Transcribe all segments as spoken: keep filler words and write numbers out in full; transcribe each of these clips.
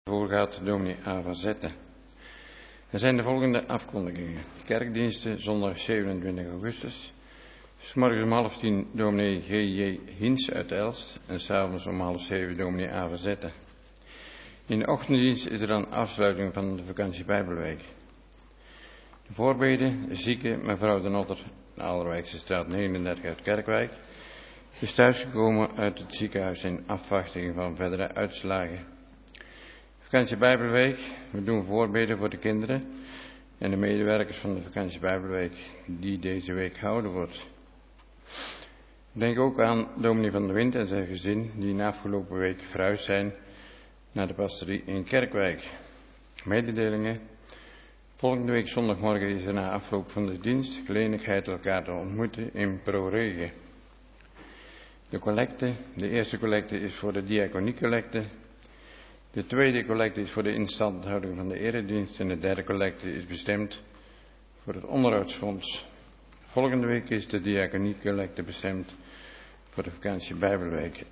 Voorgaat dominee A. van Zetten. Er zijn de volgende afkondigingen. Kerkdiensten zondag zevenentwintig augustus. 's Morgens om half tien dominee G J Hiens uit Elst en s'avonds om half zeven dominee A. van Zetten. In de ochtenddienst is er dan afsluiting van de vakantie Bijbelweek. De voorbeden, de zieke, mevrouw de Notter, de Allerwijkse straat negenendertig uit Kerkwijk, is thuisgekomen uit het ziekenhuis in afwachting van verdere uitslagen. Vakantie Bijbelweek, we doen voorbeden voor de kinderen en de medewerkers van de Vakantie Bijbelweek die deze week gehouden wordt. Denk ook aan dominee van der Wind en zijn gezin die na afgelopen week verhuisd zijn naar de pastorie in Kerkwijk. Mededelingen. Volgende week zondagmorgen is er na afloop van de dienst gelegenheid elkaar te ontmoeten in ProRegen. De collecte, de eerste collecte is voor de diaconiecollecte. De tweede collecte is voor de instandhouding van de eredienst en de derde collecte is bestemd voor het onderhoudsfonds. Volgende week is de diaconiecollecte bestemd voor de vakantie Bijbelweek.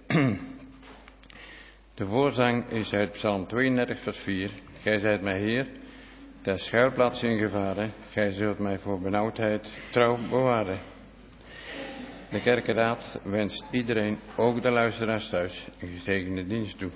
De voorzang is uit Psalm tweeëndertig vers vier. Gij zijt mij Heer, ter schuilplaats in gevaren, gij zult mij voor benauwdheid trouw bewaren. De kerkenraad wenst iedereen, ook de luisteraars thuis, een gezegende dienst toe.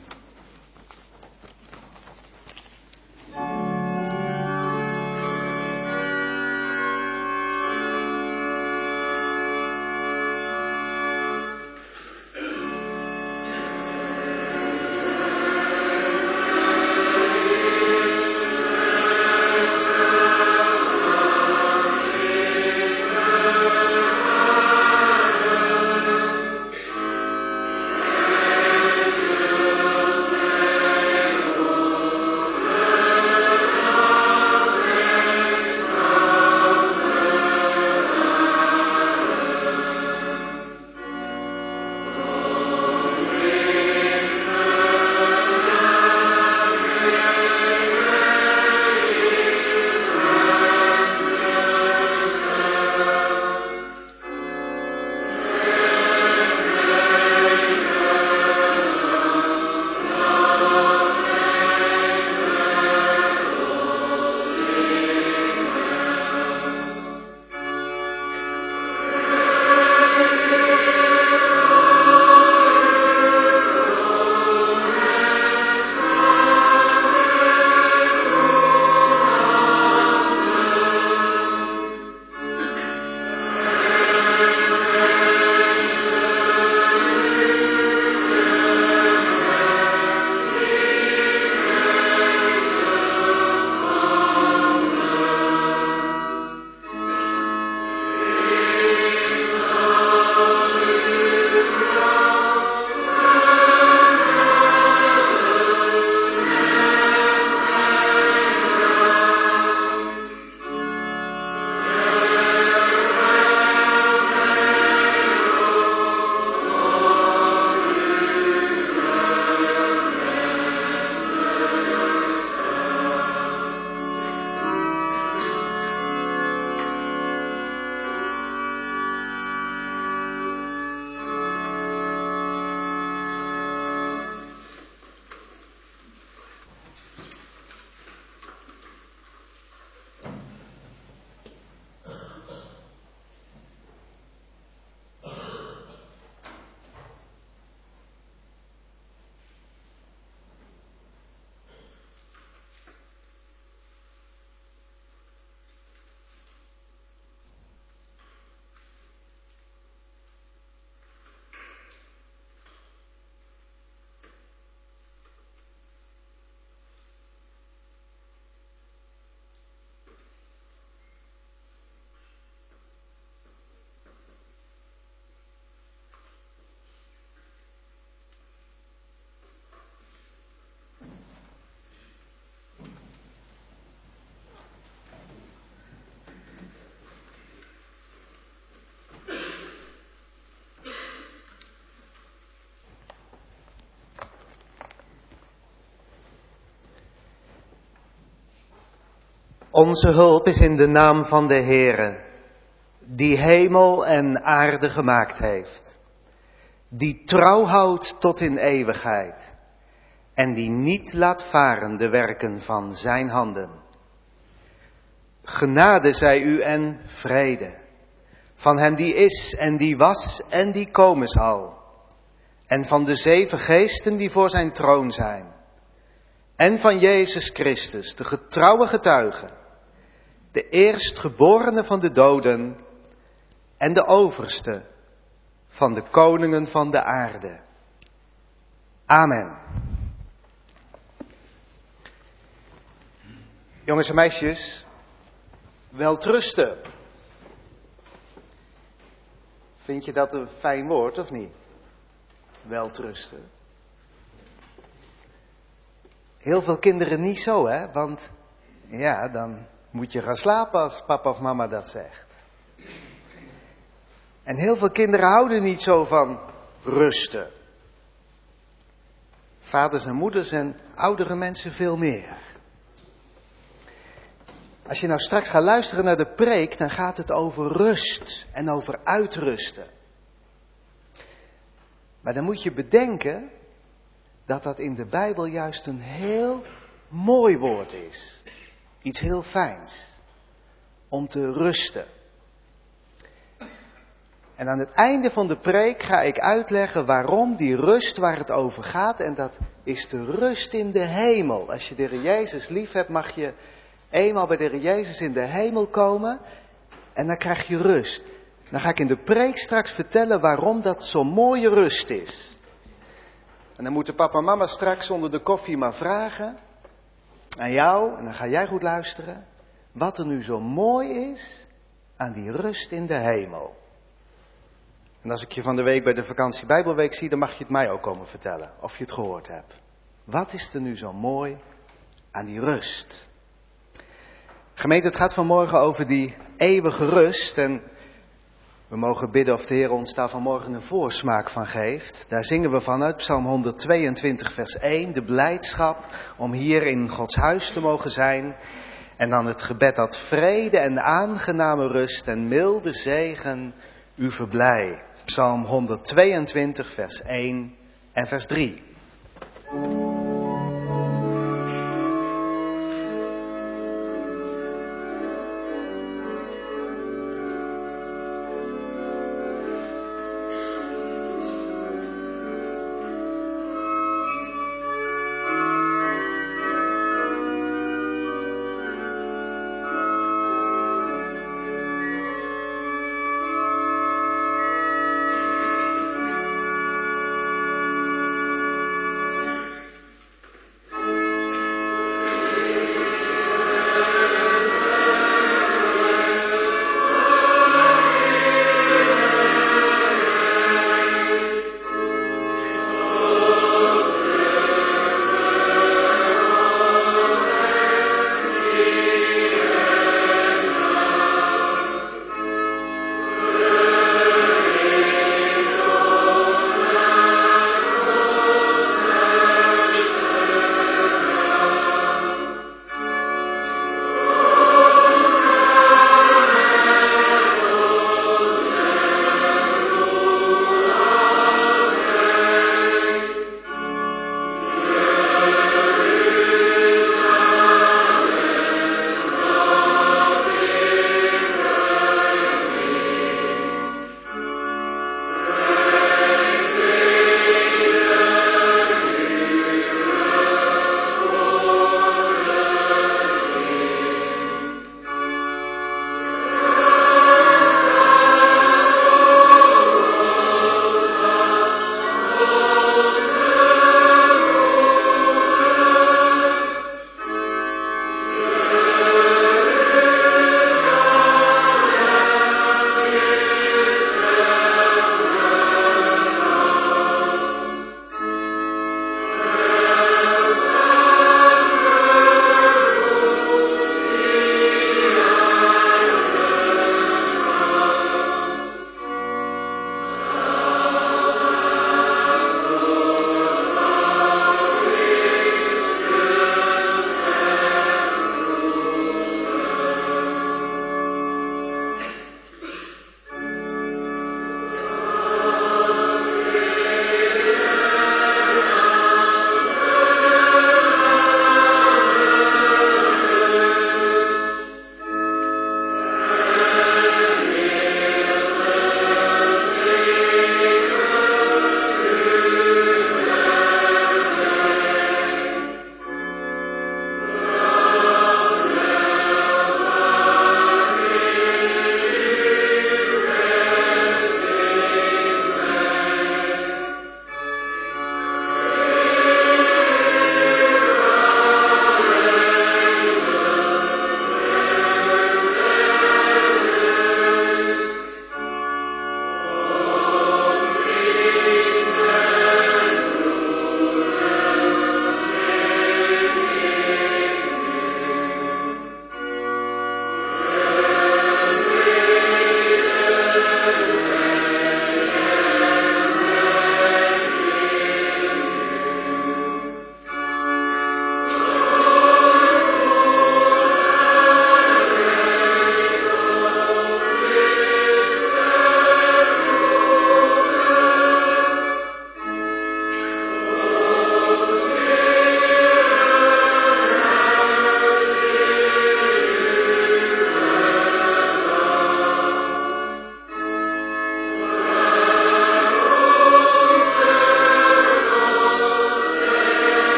Onze hulp is in de naam van de Heere, die hemel en aarde gemaakt heeft, die trouw houdt tot in eeuwigheid en die niet laat varen de werken van zijn handen. Genade zij u en vrede, van hem die is en die was en die komen zal, en van de zeven geesten die voor zijn troon zijn, en van Jezus Christus, de getrouwe getuige, de eerstgeborene van de doden en de overste van de koningen van de aarde. Amen. Jongens en meisjes, welterusten. Vind je dat een fijn woord of niet? Welterusten. Heel veel kinderen niet zo, hè? Want ja, dan moet je gaan slapen als papa of mama dat zegt. En heel veel kinderen houden niet zo van rusten. Vaders en moeders en oudere mensen veel meer. Als je nou straks gaat luisteren naar de preek, dan gaat het over rust en over uitrusten. Maar dan moet je bedenken dat dat in de Bijbel juist een heel mooi woord is. Iets heel fijns. Om te rusten. En aan het einde van de preek ga ik uitleggen waarom die rust waar het over gaat. En dat is de rust in de hemel. Als je de Heer Jezus lief hebt, mag je eenmaal bij de Heer Jezus in de hemel komen. En dan krijg je rust. Dan ga ik in de preek straks vertellen waarom dat zo'n mooie rust is. En dan moeten papa en mama straks onder de koffie maar vragen aan jou. En dan ga jij goed luisteren. Wat er nu zo mooi is aan die rust in de hemel. En als ik je van de week bij de vakantie Bijbelweek zie, dan mag je het mij ook komen vertellen. Of je het gehoord hebt. Wat is er nu zo mooi aan die rust? Gemeente, het gaat vanmorgen over die eeuwige rust. En we mogen bidden of de Heer ons daar vanmorgen een voorsmaak van geeft. Daar zingen we vanuit Psalm honderdtweeëntwintig vers één. De blijdschap om hier in Gods huis te mogen zijn. En dan het gebed dat vrede en aangename rust en milde zegen u verblij. Psalm honderdtweeëntwintig vers één en vers drie.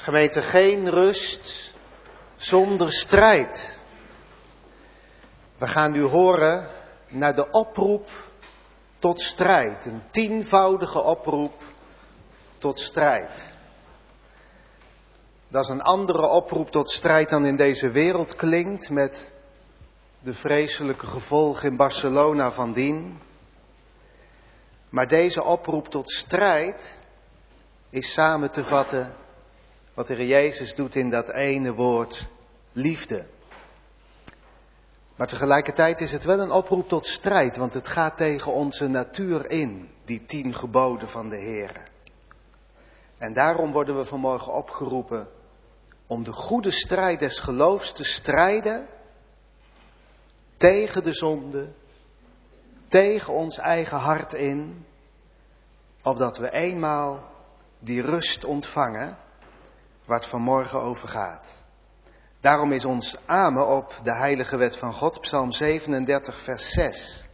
Gemeente, geen rust zonder strijd. We gaan nu horen naar de oproep tot strijd. Een tienvoudige oproep tot strijd. Dat is een andere oproep tot strijd dan in deze wereld klinkt, met de vreselijke gevolgen in Barcelona van dien. Maar deze oproep tot strijd is samen te vatten wat de Heer Jezus doet in dat ene woord, liefde. Maar tegelijkertijd is het wel een oproep tot strijd, want het gaat tegen onze natuur in, die tien geboden van de Heer. En daarom worden we vanmorgen opgeroepen om de goede strijd des geloofs te strijden tegen de zonde, tegen ons eigen hart in, opdat we eenmaal die rust ontvangen waar het vanmorgen over gaat. Daarom is ons amen op de heilige wet van God, Psalm zevenendertig, vers zes.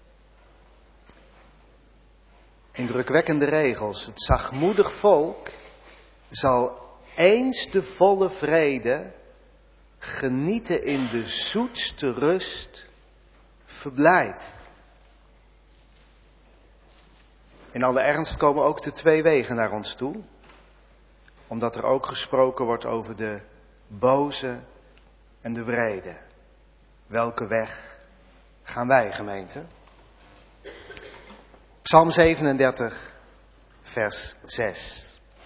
Indrukwekkende regels. Het zachtmoedig volk zal eens de volle vrede genieten in de zoetste rust verblijd. In alle ernst komen ook de twee wegen naar ons toe, omdat er ook gesproken wordt over de boze en de wrede. Welke weg gaan wij, gemeente? Psalm zevenendertig, vers zes.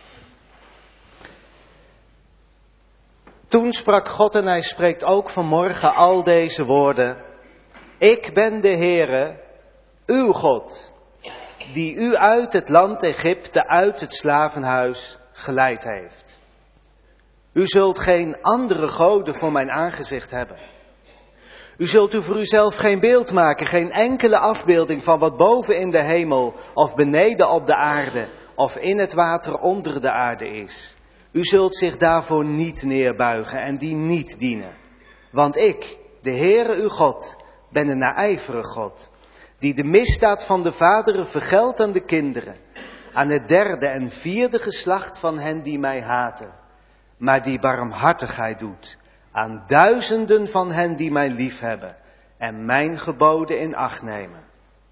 Toen sprak God en hij spreekt ook vanmorgen al deze woorden. Ik ben de Heere, uw God, die u uit het land Egypte, uit het slavenhuis geleid heeft. U zult geen andere goden voor mijn aangezicht hebben. U zult u voor uzelf geen beeld maken, geen enkele afbeelding van wat boven in de hemel of beneden op de aarde of in het water onder de aarde is. U zult zich daarvoor niet neerbuigen en die niet dienen. Want ik, de Heere uw God, ben een naijverig God, die de misdaad van de vaderen vergeldt aan de kinderen, aan het derde en vierde geslacht van hen die mij haten, maar die barmhartigheid doet aan duizenden van hen die mij liefhebben en mijn geboden in acht nemen.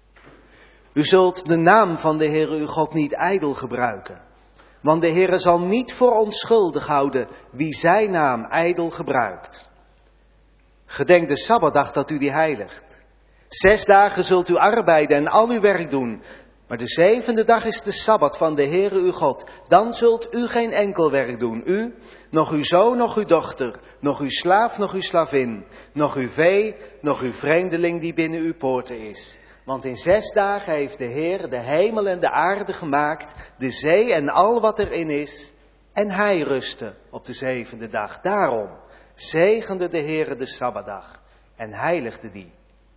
U zult de naam van de Heere uw God niet ijdel gebruiken, want de Heere zal niet voor onschuldig houden wie zijn naam ijdel gebruikt. Gedenk de Sabbatdag dat u die heiligt. Zes dagen zult u arbeiden en al uw werk doen, maar de zevende dag is de Sabbat van de Heere uw God. Dan zult u geen enkel werk doen, u, nog uw zoon, nog uw dochter, nog uw slaaf, nog uw slavin, nog uw vee, nog uw vreemdeling die binnen uw poorten is. Want in zes dagen heeft de Heer de hemel en de aarde gemaakt, de zee en al wat erin is, en hij rustte op de zevende dag. Daarom zegende de Heere de Sabbatdag en heiligde die.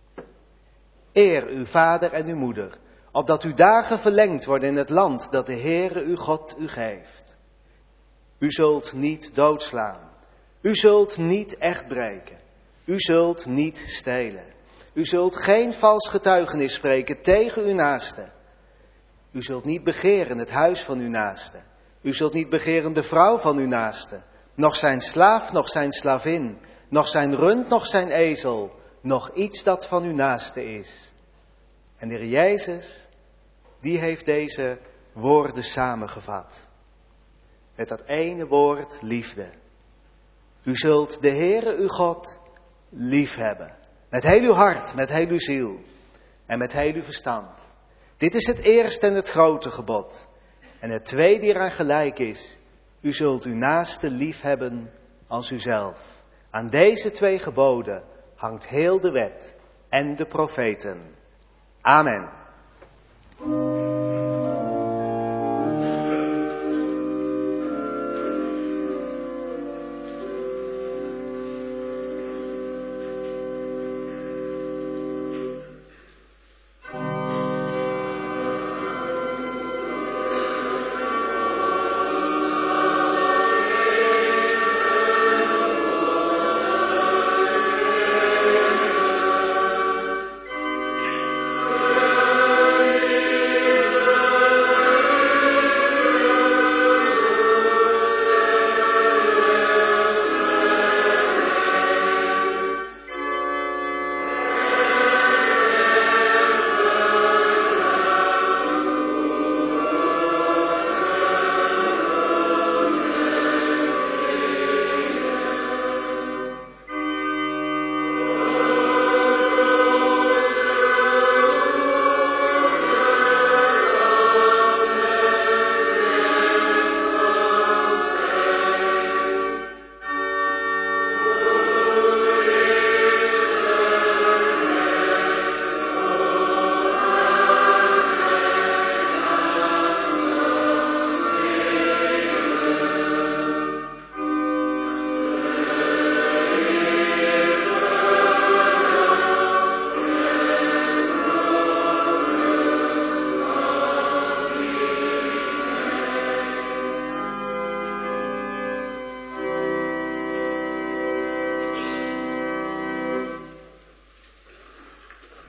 Eer uw vader en uw moeder, opdat uw dagen verlengd worden in het land dat de Heere uw God u geeft. U zult niet doodslaan, u zult niet echt breken, u zult niet stelen. U zult geen vals getuigenis spreken tegen uw naaste. U zult niet begeren het huis van uw naaste. U zult niet begeren de vrouw van uw naaste. Nog zijn slaaf, nog zijn slavin. Nog zijn rund, nog zijn ezel. Nog iets dat van uw naaste is. En de Heer Jezus, die heeft deze woorden samengevat. Met dat ene woord liefde. U zult de Heere uw God lief hebben. Met heel uw hart, met heel uw ziel en met heel uw verstand. Dit is het eerste en het grote gebod. En het tweede die eraan gelijk is. U zult uw naaste lief hebben als uzelf. Aan deze twee geboden hangt heel de wet en de profeten. Amen.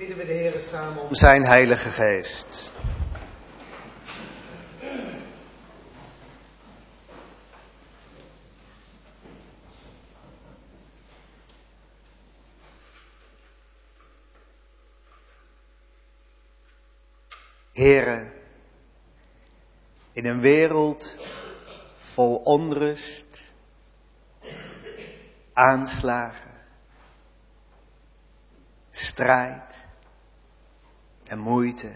Bidden we de Heer samen om zijn Heilige Geest. Heere, in een wereld vol onrust, aanslagen, strijd en moeite,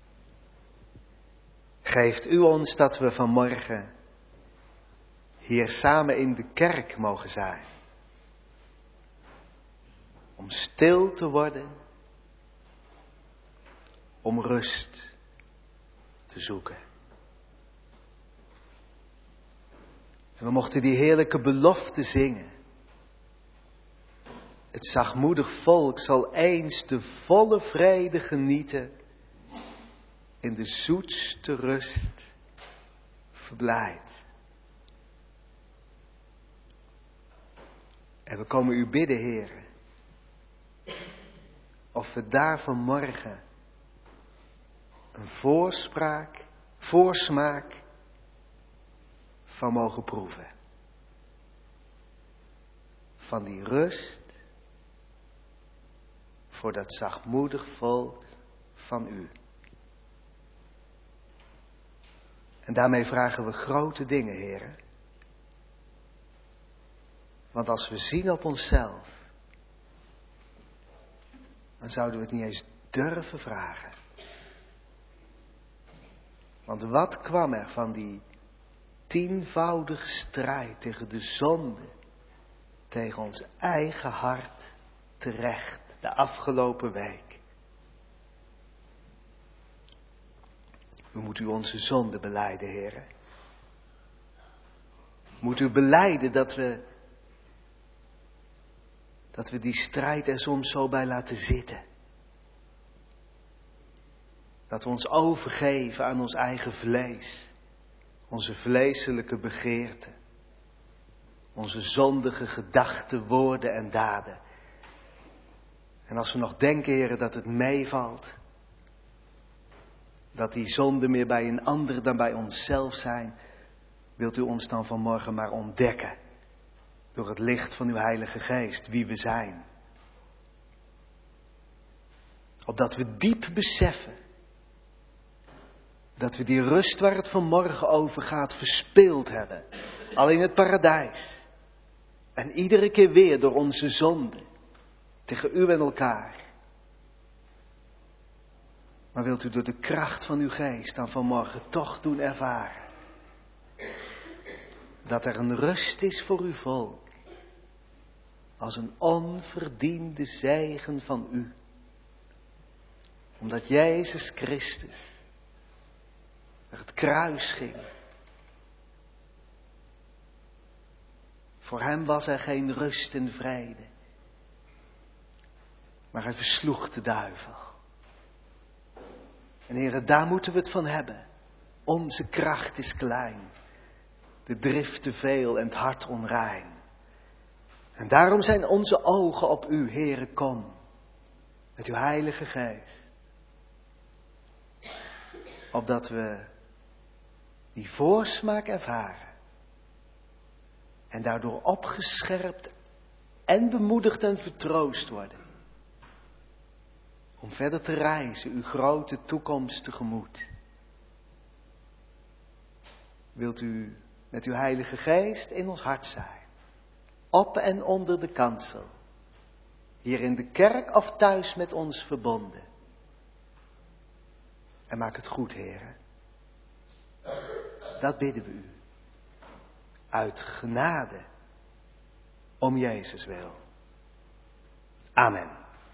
geeft u ons dat we vanmorgen hier samen in de kerk mogen zijn. Om stil te worden, om rust te zoeken. En we mochten die heerlijke belofte zingen. Het zachtmoedig volk zal eens de volle vrede genieten, in de zoetste rust verblijd. En we komen u bidden, Heere, of we daar vanmorgen een voorspraak, voorsmaak van mogen proeven. Van die rust voor dat zachtmoedig volk van u. En daarmee vragen we grote dingen, Heere. Want als we zien op onszelf, dan zouden we het niet eens durven vragen. Want wat kwam er van die tienvoudige strijd tegen de zonde, tegen ons eigen hart terecht de afgelopen week? We moeten u onze zonde belijden, Heere. Moet u belijden dat we, dat we die strijd er soms zo bij laten zitten. Dat we ons overgeven aan ons eigen vlees. Onze vleeselijke begeerten. Onze zondige gedachten, woorden en daden. En als we nog denken, Heere, dat het meevalt. Dat die zonden meer bij een ander dan bij onszelf zijn. Wilt u ons dan vanmorgen maar ontdekken. Door het licht van uw Heilige Geest, wie we zijn. Opdat we diep beseffen. Dat we die rust waar het vanmorgen over gaat verspeeld hebben. Al in het paradijs. En iedere keer weer door onze zonde. Tegen u en elkaar. Maar wilt u door de kracht van uw geest dan vanmorgen toch doen ervaren. Dat er een rust is voor uw volk. Als een onverdiende zegen van u. Omdat Jezus Christus naar het kruis ging. Voor hem was er geen rust en vrede. Maar hij versloeg de duivel. En heren, daar moeten we het van hebben. Onze kracht is klein. De drift te veel en het hart onrein. En daarom zijn onze ogen op u, Heere, kom. Met uw Heilige Geest. Opdat we die voorsmaak ervaren. En daardoor opgescherpt en bemoedigd en vertroost worden. Om verder te reizen, uw grote toekomst tegemoet. Wilt u met uw Heilige Geest in ons hart zijn. Op en onder de kansel. Hier in de kerk of thuis met ons verbonden. En maak het goed, Heere. Dat bidden we u. Uit genade. Om Jezus wil. Amen.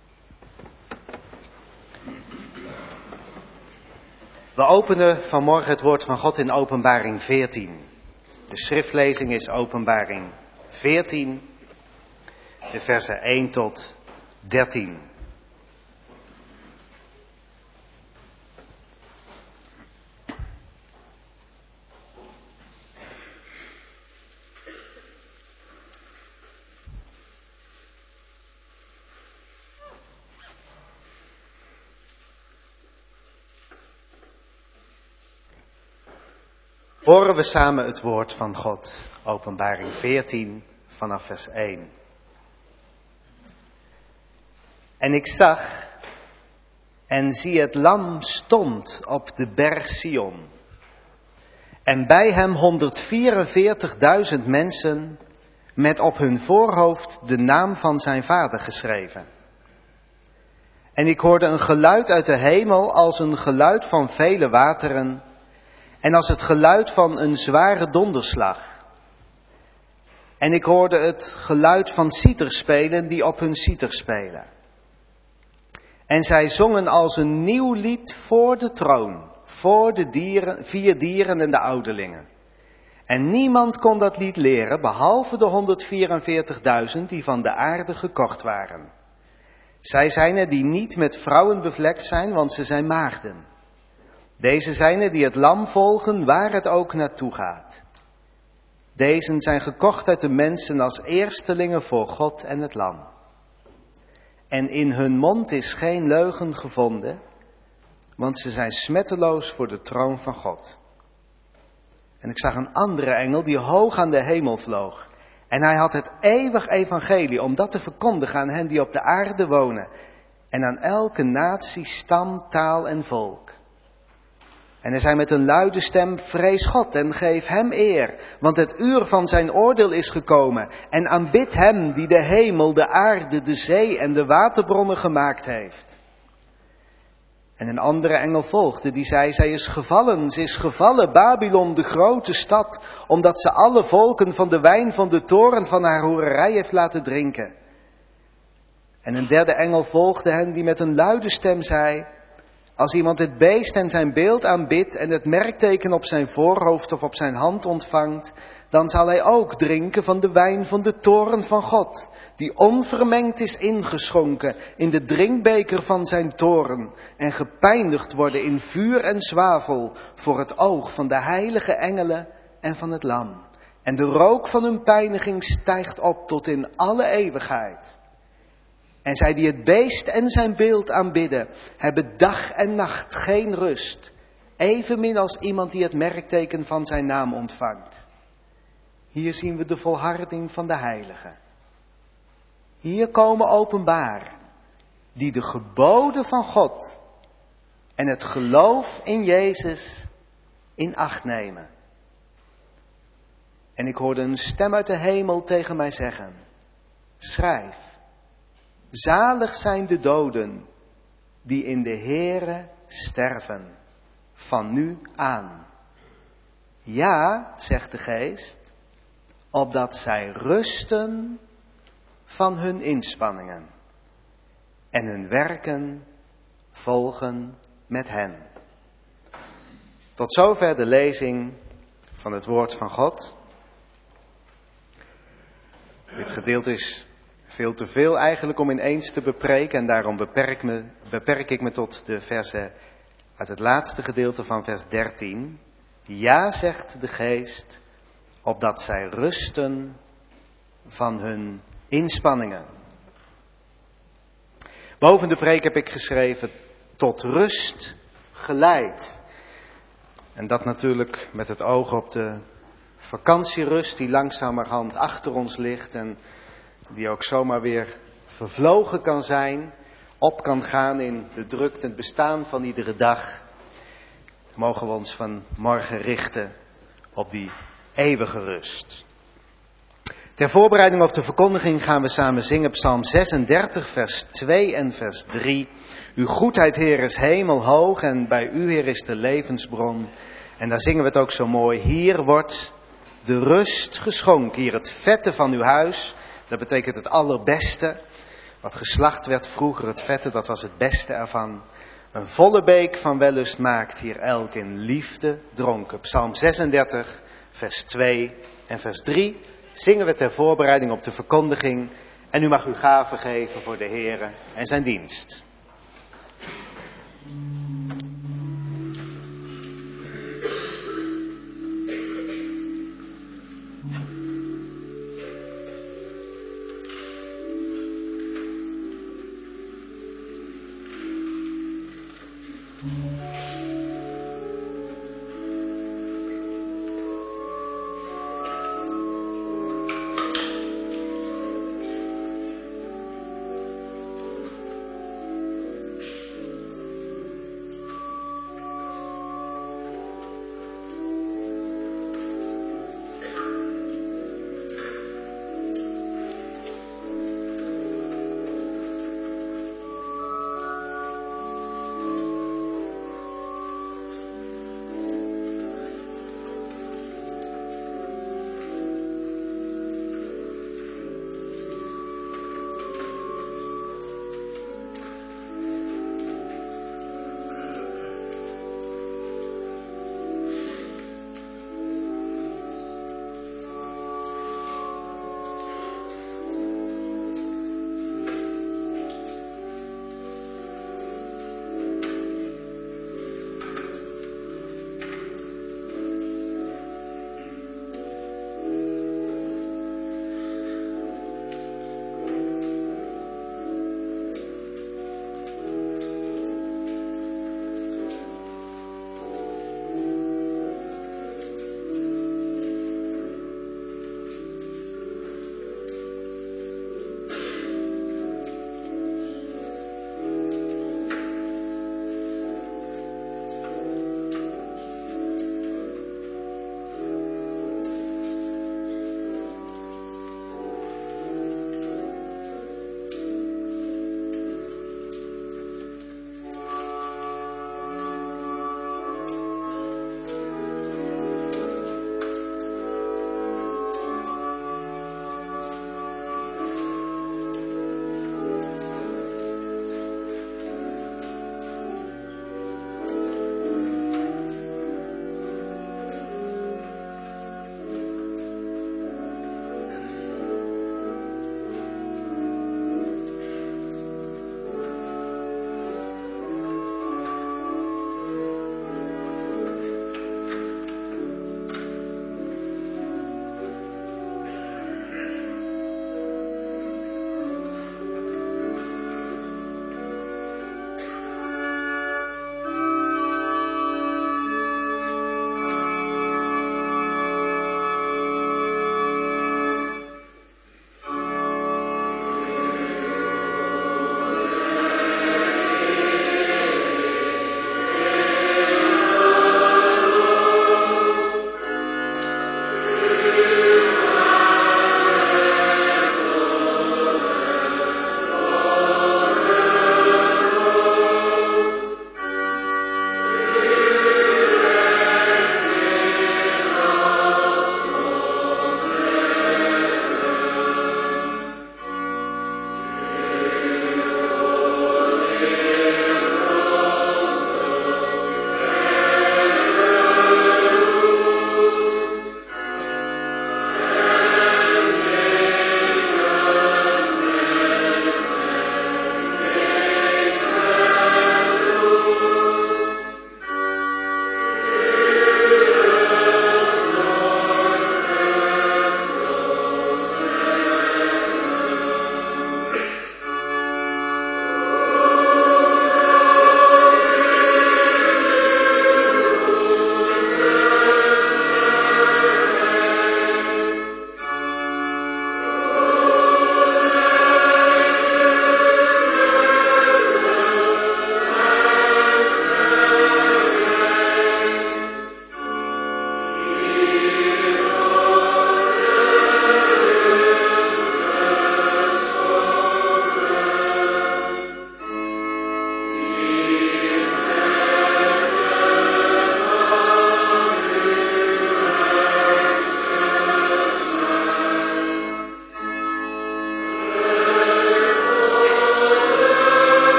We openen vanmorgen het woord van God in Openbaring veertien. De schriftlezing is Openbaring veertien, de versen één tot dertien. Horen we samen het woord van God, Openbaring veertien, vanaf vers één. En ik zag, en zie het lam stond op de berg Sion. En bij hem honderdvierenveertigduizend mensen, met op hun voorhoofd de naam van zijn vader geschreven. En ik hoorde een geluid uit de hemel als een geluid van vele wateren en als het geluid van een zware donderslag. En ik hoorde het geluid van citerspelen die op hun citer spelen. En zij zongen als een nieuw lied voor de troon, voor de dieren, vier dieren en de ouderlingen. En niemand kon dat lied leren, behalve de honderdvierenveertigduizend die van de aarde gekocht waren. Zij zijn er die niet met vrouwen bevlekt zijn, want ze zijn maagden. Deze zijn er die het lam volgen, waar het ook naartoe gaat. Deze zijn gekocht uit de mensen als eerstelingen voor God en het lam. En in hun mond is geen leugen gevonden, want ze zijn smetteloos voor de troon van God. En ik zag een andere engel die hoog aan de hemel vloog. En hij had het eeuwig evangelie om dat te verkondigen aan hen die op de aarde wonen. En aan elke natie, stam, taal en volk. En hij zei met een luide stem, vrees God en geef hem eer, want het uur van zijn oordeel is gekomen. En aanbid hem die de hemel, de aarde, de zee en de waterbronnen gemaakt heeft. En een andere engel volgde, die zei, zij is gevallen, ze is gevallen, Babylon, de grote stad, omdat ze alle volken van de wijn van de toren van haar hoererij heeft laten drinken. En een derde engel volgde hen, die met een luide stem zei, als iemand het beest en zijn beeld aanbidt en het merkteken op zijn voorhoofd of op zijn hand ontvangt, dan zal hij ook drinken van de wijn van de toren van God, die onvermengd is ingeschonken in de drinkbeker van zijn toren en gepijnigd worden in vuur en zwavel voor het oog van de heilige engelen en van het lam. En de rook van hun pijniging stijgt op tot in alle eeuwigheid. En zij die het beest en zijn beeld aanbidden, hebben dag en nacht geen rust, evenmin als iemand die het merkteken van zijn naam ontvangt. Hier zien we de volharding van de heiligen. Hier komen openbaar, die de geboden van God en het geloof in Jezus in acht nemen. En ik hoorde een stem uit de hemel tegen mij zeggen, schrijf, zalig zijn de doden die in de Heere sterven, van nu aan. Ja, zegt de Geest, opdat zij rusten van hun inspanningen en hun werken volgen met hen. Tot zover de lezing van het woord van God. Dit gedeelte is veel te veel eigenlijk om ineens te bepreken en daarom beperk, me, beperk ik me tot de versen uit het laatste gedeelte van vers dertien. Ja, zegt de Geest, opdat zij rusten van hun inspanningen. Boven de preek heb ik geschreven, tot rust geleid. En dat natuurlijk met het oog op de vakantierust die langzamerhand achter ons ligt en die ook zomaar weer vervlogen kan zijn, op kan gaan in de drukte en het bestaan van iedere dag. Mogen we ons van morgen richten op die eeuwige rust. Ter voorbereiding op de verkondiging gaan we samen zingen Psalm zesendertig, vers twee en vers drie. Uw goedheid, Heer, is hemelhoog en bij u, Heer, is de levensbron. En daar zingen we het ook zo mooi. Hier wordt de rust geschonken, hier het vette van uw huis. Dat betekent het allerbeste. Wat geslacht werd vroeger, het vette, dat was het beste ervan. Een volle beek van wellust maakt hier elk in liefde dronken. Psalm zesendertig, vers twee en vers drie. Zingen we ter voorbereiding op de verkondiging. En u mag uw gave geven voor de Heere en zijn dienst.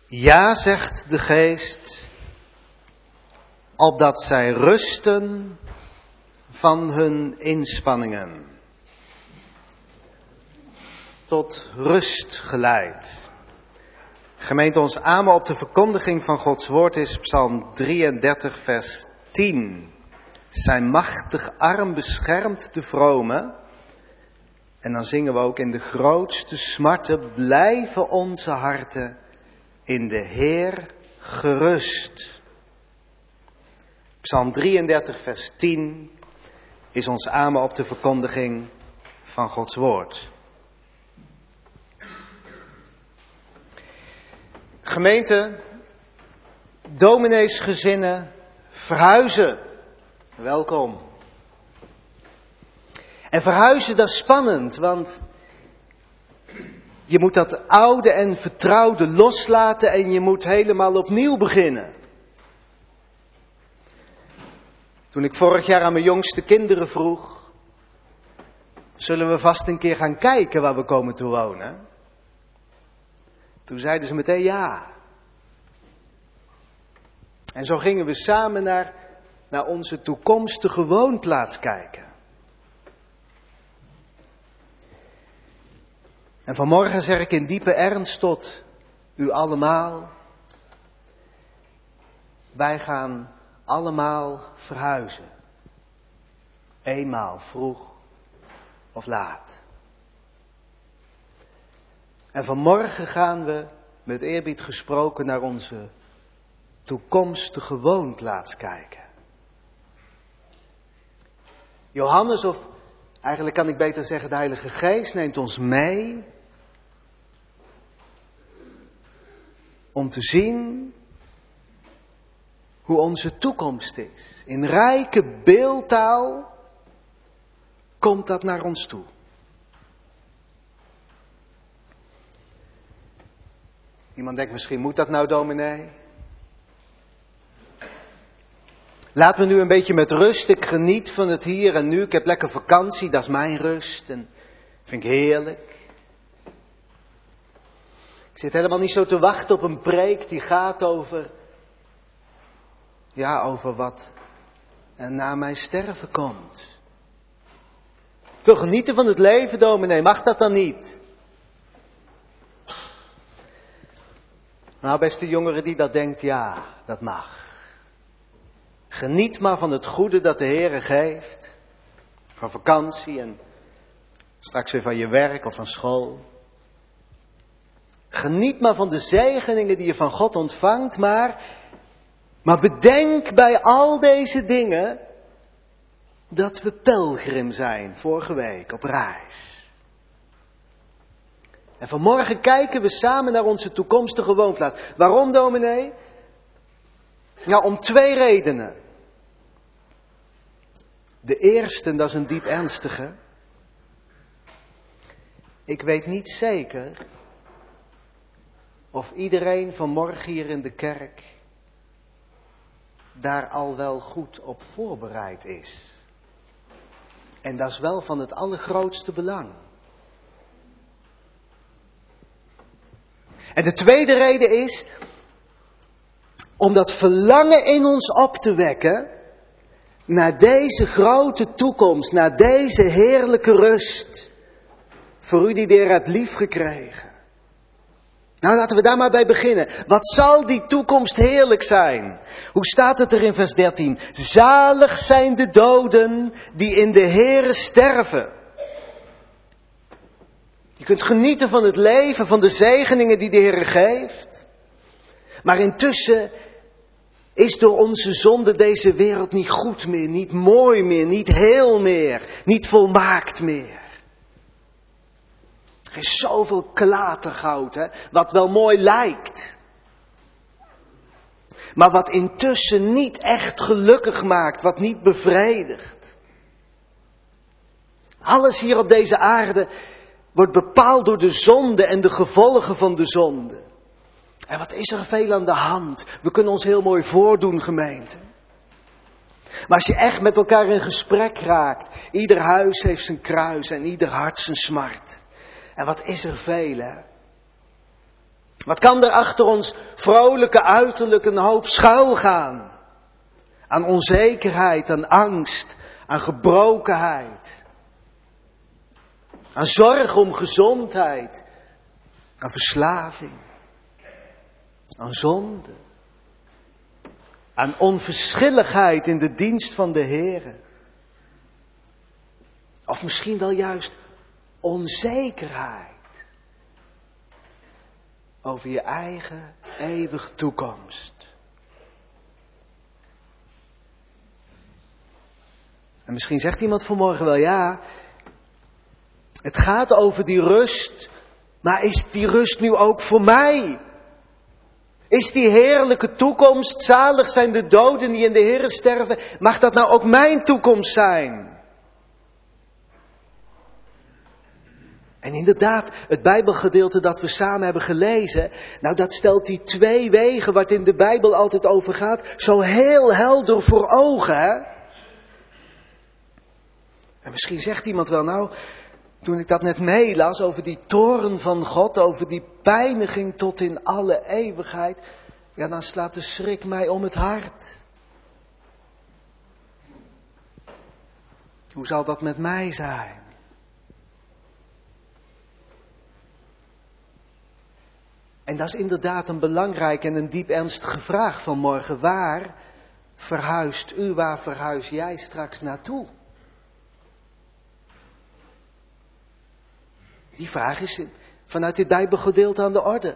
Ja, zegt de Geest, opdat zij rusten van hun inspanningen. Tot rust geleid. Gemeente, ons amen op de verkondiging van Gods woord is Psalm drieëndertig, vers tien. Zijn machtig arm beschermt de vrome. En dan zingen we ook: in de grootste smarten blijven onze harten in de Heer gerust. Psalm drieëndertig, vers tien is ons amen op de verkondiging van Gods woord. Gemeente, domineesgezinnen verhuizen. Welkom. En verhuizen, dat is spannend, want je moet dat oude en vertrouwde loslaten en je moet helemaal opnieuw beginnen. Toen ik vorig jaar aan mijn jongste kinderen vroeg, zullen we vast een keer gaan kijken waar we komen te wonen? Toen zeiden ze meteen ja. En zo gingen we samen naar, naar onze toekomstige woonplaats kijken. En vanmorgen zeg ik in diepe ernst tot u allemaal: wij gaan allemaal verhuizen. Eenmaal, vroeg of laat. En vanmorgen gaan we, met eerbied gesproken, naar onze toekomstige woonplaats kijken. Johannes, of eigenlijk kan ik beter zeggen de Heilige Geest, neemt ons mee om te zien hoe onze toekomst is. In rijke beeldtaal komt dat naar ons toe. Iemand denkt misschien, moet dat nou, dominee? Laat me nu een beetje met rust. Ik geniet van het hier en nu. Ik heb lekker vakantie, dat is mijn rust. En vind ik heerlijk. Ik zit helemaal niet zo te wachten op een preek die gaat over, ja, over wat er na mijn sterven komt. Ik wil genieten van het leven, dominee. Mag dat dan niet? Nou, beste jongeren die dat denkt, ja, dat mag. Geniet maar van het goede dat de Heere geeft. Van vakantie en straks weer van je werk of van school. Geniet maar van de zegeningen die je van God ontvangt. Maar, maar bedenk bij al deze dingen dat we pelgrim zijn vorige week op reis. En vanmorgen kijken we samen naar onze toekomstige woonplaats. Waarom, dominee? Nou, om twee redenen. De eerste, dat is een diep ernstige. Ik weet niet zeker of iedereen vanmorgen hier in de kerk daar al wel goed op voorbereid is. En dat is wel van het allergrootste belang. En de tweede reden is om dat verlangen in ons op te wekken naar deze grote toekomst, naar deze heerlijke rust. Voor u die de Heer hebt lief gekregen. Nou, laten we daar maar bij beginnen. Wat zal die toekomst heerlijk zijn? Hoe staat het er in vers dertien? Zalig zijn de doden die in de Heere sterven. Je kunt genieten van het leven, van de zegeningen die de Heer geeft. Maar intussen is door onze zonde deze wereld niet goed meer, niet mooi meer, niet heel meer, niet volmaakt meer. Er is zoveel klatergoud, hè, wat wel mooi lijkt. Maar wat intussen niet echt gelukkig maakt, wat niet bevredigt. Alles hier op deze aarde wordt bepaald door de zonde en de gevolgen van de zonde. En wat is er veel aan de hand? We kunnen ons heel mooi voordoen, gemeente. Maar als je echt met elkaar in gesprek raakt, ieder huis heeft zijn kruis en ieder hart zijn smart. En wat is er veel, hè? Wat kan er achter ons vrolijke uiterlijk een hoop schuilgaan? Aan onzekerheid, aan angst, aan gebrokenheid. Aan zorg om gezondheid. Aan verslaving. Aan zonde. Aan onverschilligheid in de dienst van de Heere. Of misschien wel juist onzekerheid. Over je eigen eeuwige toekomst. En misschien zegt iemand vanmorgen wel, ja, het gaat over die rust, maar is die rust nu ook voor mij? Is die heerlijke toekomst, zalig zijn de doden die in de Heere sterven, mag dat nou ook mijn toekomst zijn? En inderdaad, het Bijbelgedeelte dat we samen hebben gelezen, nou dat stelt die twee wegen waar het in de Bijbel altijd over gaat, zo heel helder voor ogen, hè? En misschien zegt iemand wel, nou, toen ik dat net meelas over die toorn van God, over die pijniging tot in alle eeuwigheid, ja, dan slaat de schrik mij om het hart. Hoe zal dat met mij zijn? En dat is inderdaad een belangrijke en een diep ernstige vraag vanmorgen. Waar verhuist u, waar verhuis jij straks naartoe? Die vraag is vanuit dit Bijbelgedeelte aan de orde.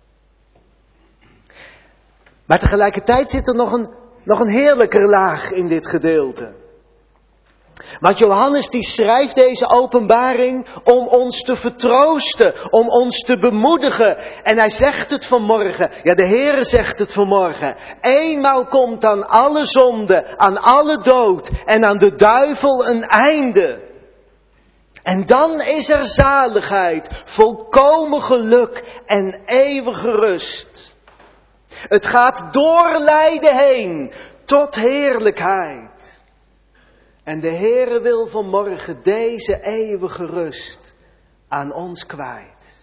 Maar tegelijkertijd zit er nog een, nog een heerlijker laag in dit gedeelte. Want Johannes die schrijft deze openbaring om ons te vertroosten, om ons te bemoedigen. En hij zegt het vanmorgen, ja de Heere zegt het vanmorgen. Eenmaal komt aan alle zonde, aan alle dood en aan de duivel een einde. En dan is er zaligheid, volkomen geluk en eeuwige rust. Het gaat door lijden heen tot heerlijkheid. En de Heere wil vanmorgen deze eeuwige rust aan ons kwijt.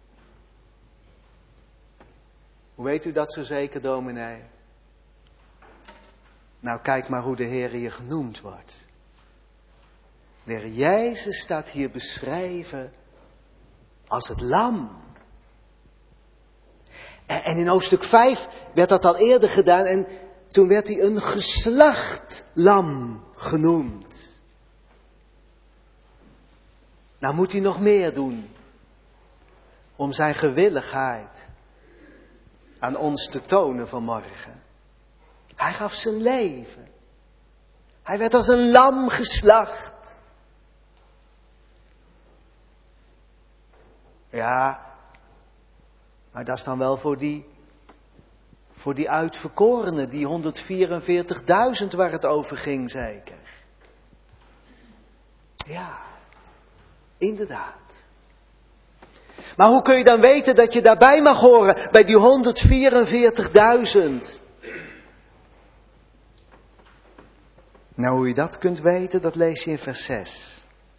Hoe weet u dat zo zeker, dominee? Nou, kijk maar hoe de Heere hier genoemd wordt. De Heer Jezus staat hier beschreven als het lam. En in hoofdstuk vijf werd dat al eerder gedaan en toen werd hij een geslacht lam genoemd. Nou moet hij nog meer doen om zijn gewilligheid aan ons te tonen vanmorgen. Hij gaf zijn leven. Hij werd als een lam geslacht. Ja, maar dat is dan wel voor die, voor die uitverkorenen, die honderdvierenveertigduizend waar het over ging zeker. Ja, inderdaad. Maar hoe kun je dan weten dat je daarbij mag horen, bij die honderdvierenveertigduizend? Nou, hoe je dat kunt weten, dat lees je in vers zes.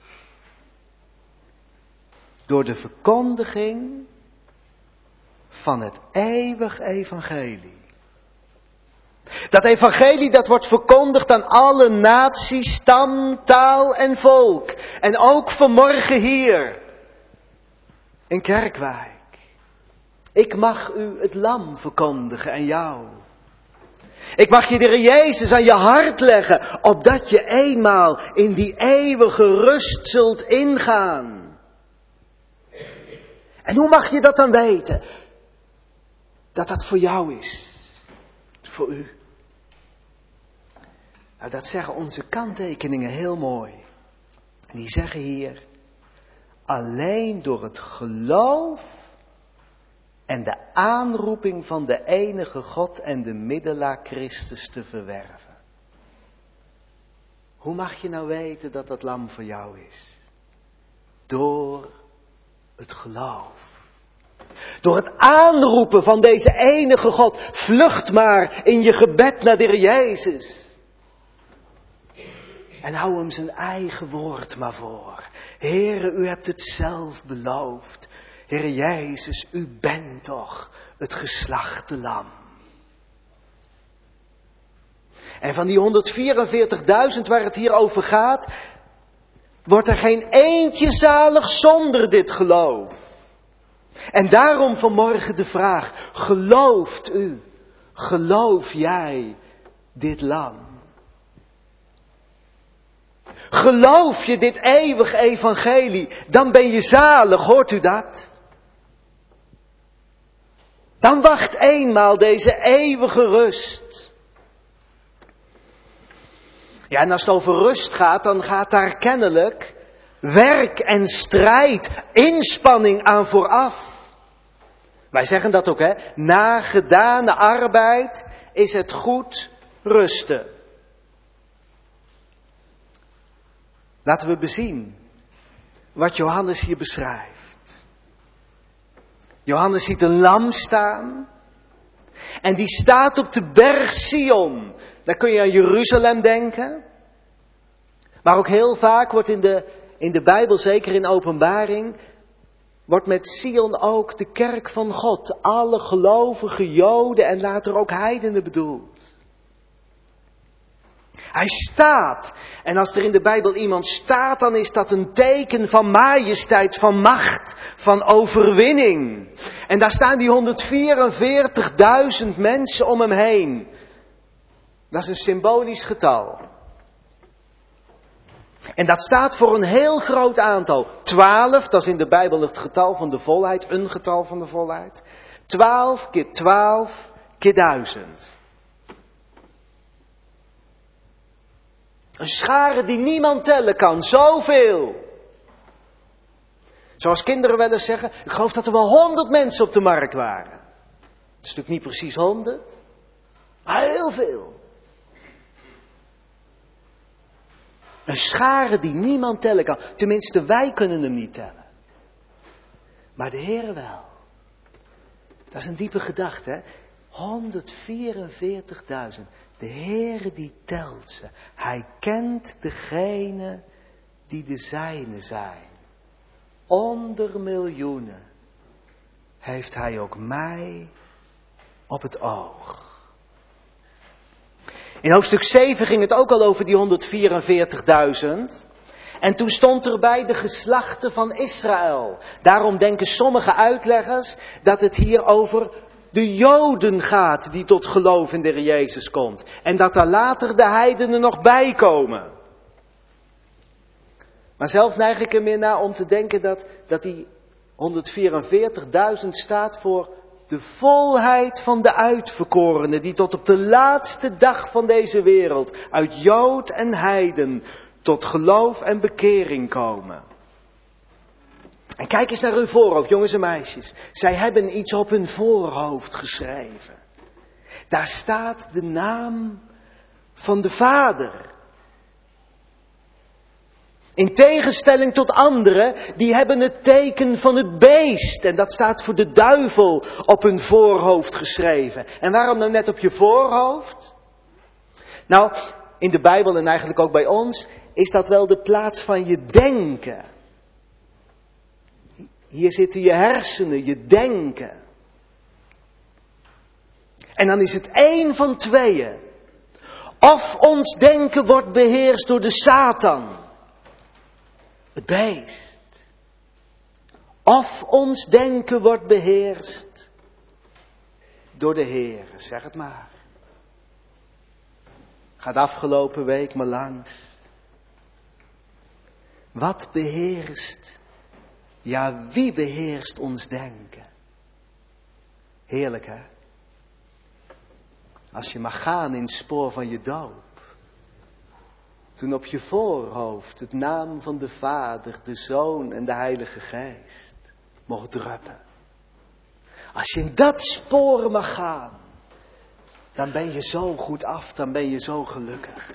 Door de verkondiging van het eeuwig evangelie. Dat evangelie dat wordt verkondigd aan alle naties, stam, taal en volk. En ook vanmorgen hier in Kerkwijk. Ik mag u het lam verkondigen en jou. Ik mag je de Heer Jezus aan je hart leggen, opdat je eenmaal in die eeuwige rust zult ingaan. En hoe mag je dat dan weten? Dat dat voor jou is. Voor u. Nou, dat zeggen onze kanttekeningen heel mooi. En die zeggen hier, alleen door het geloof en de aanroeping van de enige God en de middelaar Christus te verwerven. Hoe mag je nou weten dat dat lam voor jou is? Door het geloof. Door het aanroepen van deze enige God. Vlucht maar in je gebed naar de Heer Jezus. En hou hem zijn eigen woord maar voor. Heere, u hebt het zelf beloofd. Heere Jezus, u bent toch het geslachte lam. En van die honderdvierenveertigduizend waar het hier over gaat, wordt er geen eentje zalig zonder dit geloof. En daarom vanmorgen de vraag, gelooft u, geloof jij dit lam? Geloof je dit eeuwig evangelie, dan ben je zalig, hoort u dat? Dan wacht eenmaal deze eeuwige rust. Ja, en als het over rust gaat, dan gaat daar kennelijk werk en strijd, inspanning aan vooraf. Wij zeggen dat ook, hè. Na gedane arbeid is het goed rusten. Laten we bezien wat Johannes hier beschrijft. Johannes ziet een lam staan. En die staat op de berg Sion. Dan kun je aan Jeruzalem denken. Maar ook heel vaak wordt in de, in de Bijbel, zeker in Openbaring, wordt met Sion ook de kerk van God. Alle gelovige Joden en later ook heidenen bedoeld. Hij staat. En als er in de Bijbel iemand staat, dan is dat een teken van majesteit, van macht, van overwinning. En daar staan die honderdvierenveertigduizend mensen om hem heen. Dat is een symbolisch getal. En dat staat voor een heel groot aantal. Twaalf, dat is in de Bijbel het getal van de volheid, een getal van de volheid. Twaalf keer twaalf keer duizend. Een schare die niemand tellen kan, zoveel. Zoals kinderen wel eens zeggen, ik geloof dat er wel honderd mensen op de markt waren. Dat is natuurlijk niet precies honderd, maar heel veel. Een schare die niemand tellen kan. Tenminste, wij kunnen hem niet tellen. Maar de Heer wel. Dat is een diepe gedachte, hè. honderdvierenveertigduizend. De Heere die telt ze. Hij kent degene die de zijne zijn. Onder miljoenen heeft hij ook mij op het oog. In hoofdstuk zeven ging het ook al over die honderdvierenveertigduizend. En toen stond erbij de geslachten van Israël. Daarom denken sommige uitleggers dat het hier over de Joden gaat die tot geloof in de Heer Jezus komt. En dat daar later de heidenen nog bij komen. Maar zelf neig ik er meer naar om te denken dat, dat die honderdvierenveertigduizend staat voor de volheid van de uitverkorenen. Die tot op de laatste dag van deze wereld uit Jood en heiden tot geloof en bekering komen. En kijk eens naar hun voorhoofd, jongens en meisjes. Zij hebben iets op hun voorhoofd geschreven. Daar staat de naam van de Vader. In tegenstelling tot anderen, die hebben het teken van het beest. En dat staat voor de duivel op hun voorhoofd geschreven. En waarom nou net op je voorhoofd? Nou, in de Bijbel en eigenlijk ook bij ons, is dat wel de plaats van je denken. Hier zitten je hersenen, je denken. En dan is het één van tweeën. Of ons denken wordt beheerst door de Satan, het beest. Of ons denken wordt beheerst door de Heer. Zeg het maar. Gaat afgelopen week maar langs. Wat beheerst? Ja, wie beheerst ons denken? Heerlijk, hè? Als je mag gaan in het spoor van je doop. Toen op je voorhoofd het naam van de Vader, de Zoon en de Heilige Geest mocht druppen. Als je in dat spoor mag gaan, dan ben je zo goed af, dan ben je zo gelukkig.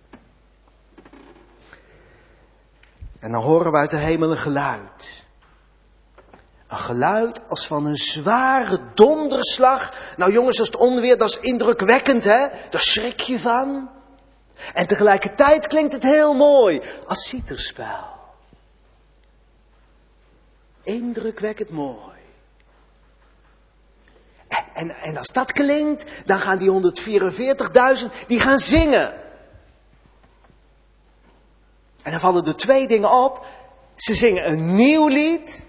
En dan horen we uit de hemel een geluid. Een geluid als van een zware donderslag. Nou jongens, als het onweer, dat is indrukwekkend, hè? Daar schrik je van. En tegelijkertijd klinkt het heel mooi, als citerspel. indrukwekkend mooi. En, en, en als dat klinkt, dan gaan die honderdvierenveertigduizend, die gaan zingen. En dan vallen er twee dingen op. Ze zingen een nieuw lied.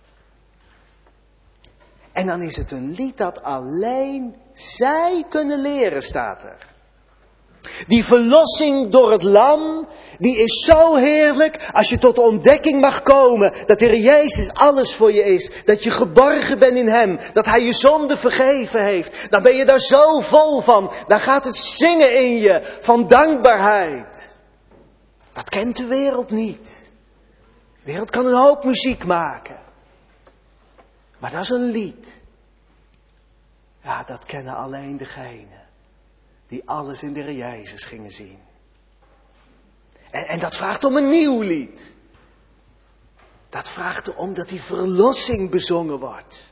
En dan is het een lied dat alleen zij kunnen leren, staat er. Die verlossing door het lam, die is zo heerlijk als je tot de ontdekking mag komen dat de Heer Jezus alles voor je is. Dat je geborgen bent in Hem, dat Hij je zonde vergeven heeft. Dan ben je daar zo vol van, dan gaat het zingen in je van dankbaarheid. Dat kent de wereld niet. De wereld kan een hoop muziek maken. Maar dat is een lied. Ja, dat kennen alleen degenen die alles in de Heer Jezus gingen zien. En, en dat vraagt om een nieuw lied. Dat vraagt erom dat die verlossing bezongen wordt.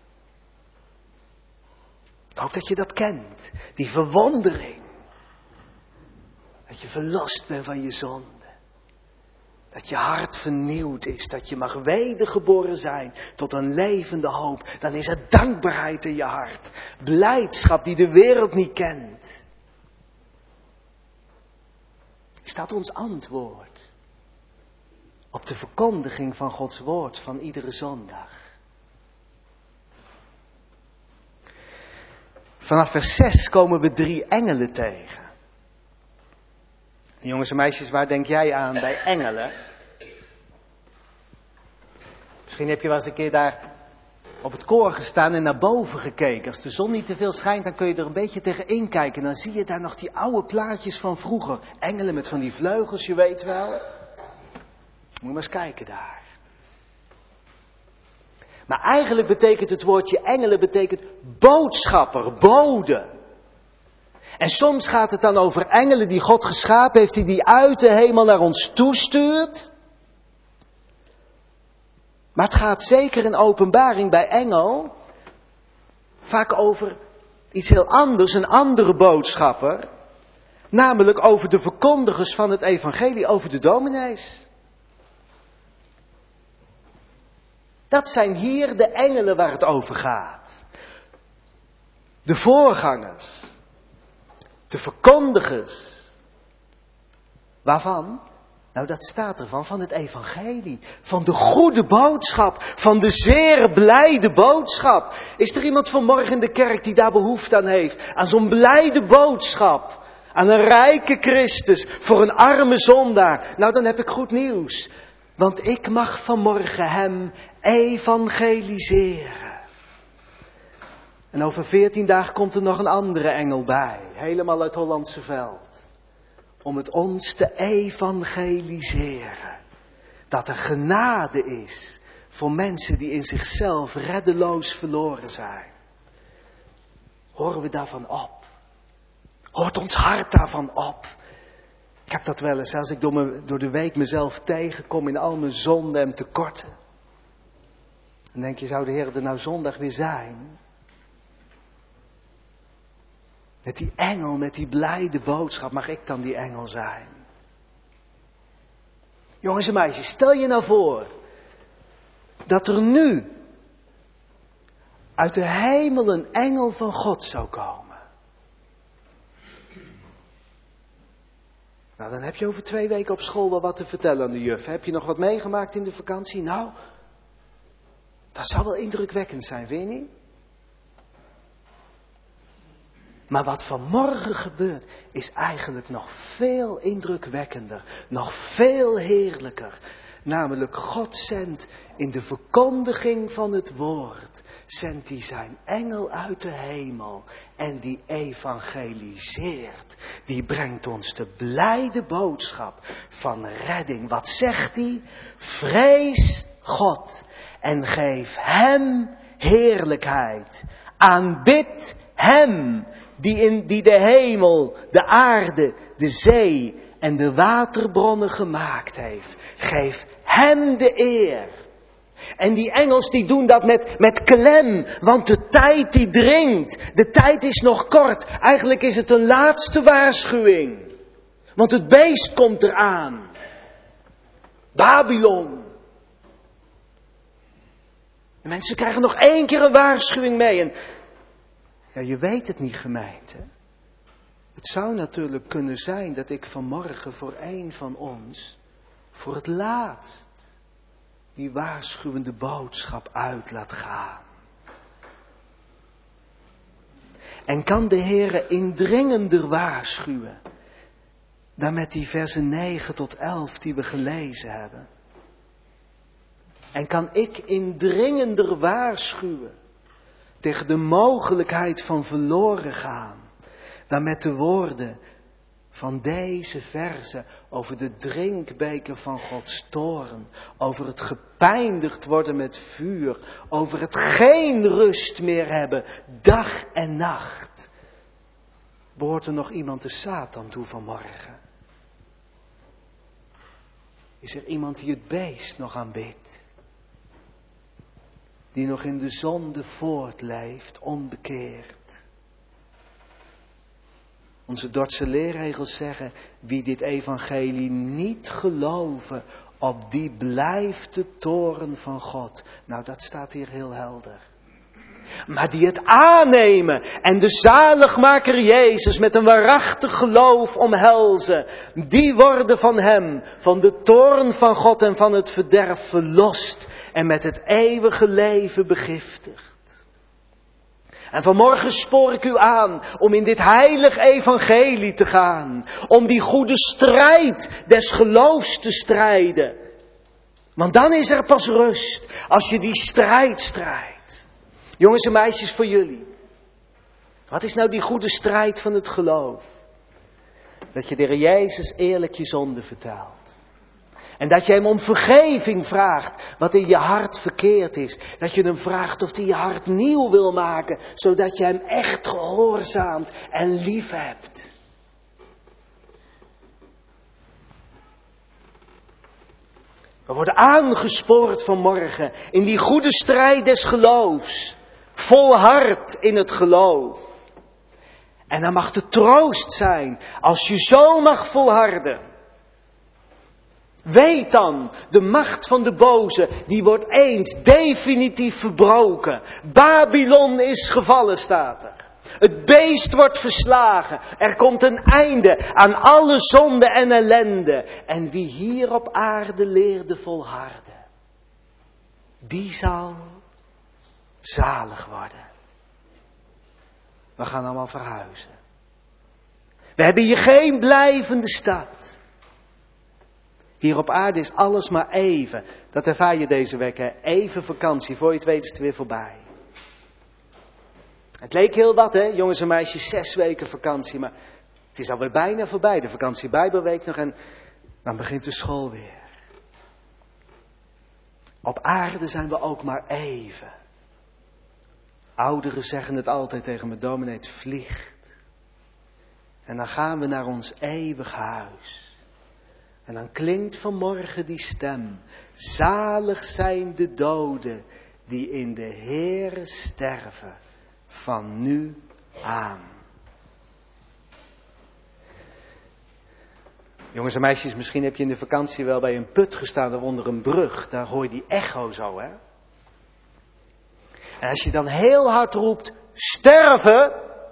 Ik hoop dat je dat kent. Die verwondering. Dat je verlost bent van je zonde. Dat je hart vernieuwd is. Dat je mag wedergeboren zijn tot een levende hoop. Dan is er dankbaarheid in je hart. Blijdschap die de wereld niet kent. Is dat ons antwoord op de verkondiging van Gods woord van iedere zondag? Vanaf vers zes komen we drie engelen tegen. Jongens en meisjes, waar denk jij aan bij engelen? Misschien heb je wel eens een keer daar op het koor gestaan en naar boven gekeken. Als de zon niet te veel schijnt, dan kun je er een beetje tegenin kijken. En dan zie je daar nog die oude plaatjes van vroeger. Engelen met van die vleugels, je weet wel. Moet je maar eens kijken daar. Maar eigenlijk betekent het woordje engelen betekent boodschapper, bode. En soms gaat het dan over engelen die God geschapen heeft, die die uit de hemel naar ons toestuurt. Maar het gaat zeker in openbaring bij engel vaak over iets heel anders, een andere boodschapper. Namelijk over de verkondigers van het evangelie, over de dominees. Dat zijn hier de engelen waar het over gaat. De voorgangers. De verkondigers. Waarvan? Nou, dat staat ervan, van het evangelie. Van de goede boodschap. Van de zeer blijde boodschap. Is er iemand vanmorgen in de kerk die daar behoefte aan heeft? Aan zo'n blijde boodschap. Aan een rijke Christus. Voor een arme zondaar. Nou, dan heb ik goed nieuws. Want ik mag vanmorgen hem evangeliseren. En over veertien dagen komt er nog een andere engel bij. Helemaal uit Hollandse Veld. Om het ons te evangeliseren. Dat er genade is voor mensen die in zichzelf reddeloos verloren zijn. Horen we daarvan op? Hoort ons hart daarvan op? Ik heb dat wel eens, als ik door, me, door de week mezelf tegenkom in al mijn zonden en tekorten. Dan denk je, zou de Heer er nou zondag weer zijn? Met die engel, met die blijde boodschap, mag ik dan die engel zijn? Jongens en meisjes, stel je nou voor dat er nu uit de hemel een engel van God zou komen. Nou, dan heb je over twee weken op school wel wat te vertellen aan de juf. Heb je nog wat meegemaakt in de vakantie? Nou, dat zou wel indrukwekkend zijn, vind je niet? Maar wat vanmorgen gebeurt, is eigenlijk nog veel indrukwekkender, nog veel heerlijker. Namelijk, God zendt in de verkondiging van het woord, zendt hij zijn engel uit de hemel en die evangeliseert. Die brengt ons de blijde boodschap van redding. Wat zegt hij? Vrees God en geef hem heerlijkheid. Aanbid hem. Die, in, die de hemel, de aarde, de zee en de waterbronnen gemaakt heeft. Geef hem de eer. En die engels die doen dat met, met klem. Want de tijd die dringt. De tijd is nog kort. Eigenlijk is het een laatste waarschuwing. Want het beest komt eraan. Babylon. En mensen krijgen nog één keer een waarschuwing mee. En ja, je weet het niet, gemeente. Het zou natuurlijk kunnen zijn dat ik vanmorgen voor een van ons, voor het laatst, die waarschuwende boodschap uit laat gaan. En kan de Heere indringender waarschuwen dan met die versen negen tot elf die we gelezen hebben. En kan ik indringender waarschuwen tegen de mogelijkheid van verloren gaan dan met de woorden van deze verzen over de drinkbeker van Gods toorn, over het gepijnigd worden met vuur, over het geen rust meer hebben, dag en nacht. Behoort er nog iemand de Satan toe vanmorgen? Is er iemand die het beest nog aanbidt? Die nog in de zonde voortleeft, onbekeerd? Onze Dordtse leerregels zeggen, wie dit evangelie niet geloven, op die blijft de toorn van God. Nou, dat staat hier heel helder. Maar die het aannemen en de zaligmaker Jezus met een waarachtig geloof omhelzen, die worden van hem, van de toorn van God en van het verderf verlost en met het eeuwige leven begiftigd. En vanmorgen spoor ik u aan om in dit heilig evangelie te gaan. Om die goede strijd des geloofs te strijden. Want dan is er pas rust. Als je die strijd strijdt. Jongens en meisjes, voor jullie. Wat is nou die goede strijd van het geloof? Dat je de Heer Jezus eerlijk je zonde vertelt. En dat je hem om vergeving vraagt wat in je hart verkeerd is. Dat je hem vraagt of hij je hart nieuw wil maken. Zodat je hem echt gehoorzaamt en lief hebt. We worden aangespoord vanmorgen in die goede strijd des geloofs. Volhard in het geloof. En dan mag de troost zijn als je zo mag volharden. Weet dan, de macht van de boze, die wordt eens definitief verbroken. Babylon is gevallen, staat er. Het beest wordt verslagen. Er komt een einde aan alle zonde en ellende. En wie hier op aarde leerde volharden, die zal zalig worden. We gaan allemaal verhuizen. We hebben hier geen blijvende stad. Hier op aarde is alles maar even. Dat ervaar je deze week, hè? Even vakantie, voor je het weet is het weer voorbij. Het leek heel wat, hè, jongens en meisjes, zes weken vakantie. Maar het is alweer bijna voorbij, de vakantie Bijbelweek nog en dan begint de school weer. Op aarde zijn we ook maar even. Ouderen zeggen het altijd tegen me, dominee, het vliegt. En dan gaan we naar ons eeuwig huis. En dan klinkt vanmorgen die stem. Zalig zijn de doden die in de Heere sterven van nu aan. Jongens en meisjes, misschien heb je in de vakantie wel bij een put gestaan of onder een brug. Daar hoor je die echo zo, hè. En als je dan heel hard roept, sterven,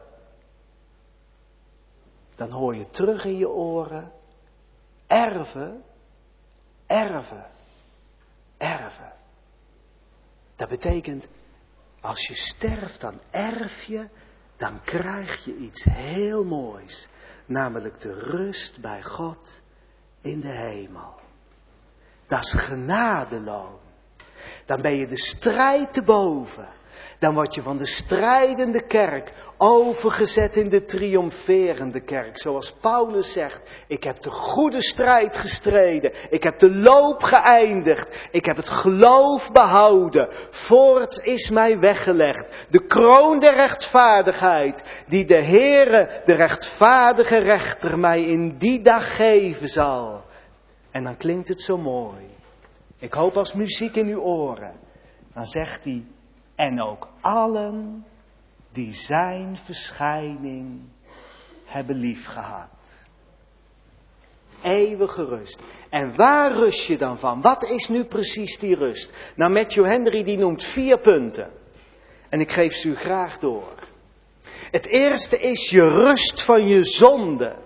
dan hoor je terug in je oren, erven, erven, erven. Dat betekent, als je sterft, dan erf je, dan krijg je iets heel moois. Namelijk de rust bij God in de hemel. Dat is genadeloon. Dan ben je de strijd te boven. Dan word je van de strijdende kerk overgezet in de triomferende kerk. Zoals Paulus zegt, ik heb de goede strijd gestreden. Ik heb de loop geëindigd. Ik heb het geloof behouden. Voorts is mij weggelegd de kroon der rechtvaardigheid, die de Heere, de rechtvaardige rechter, mij in die dag geven zal. En dan klinkt het zo mooi. Ik hoop als muziek in uw oren. Dan zegt hij, en ook allen die zijn verschijning hebben liefgehad. eeuwige rust. En waar rust je dan van? Wat is nu precies die rust? Nou, Matthew Henry die noemt vier punten. En ik geef ze u graag door. Het eerste is je rust van je zonde.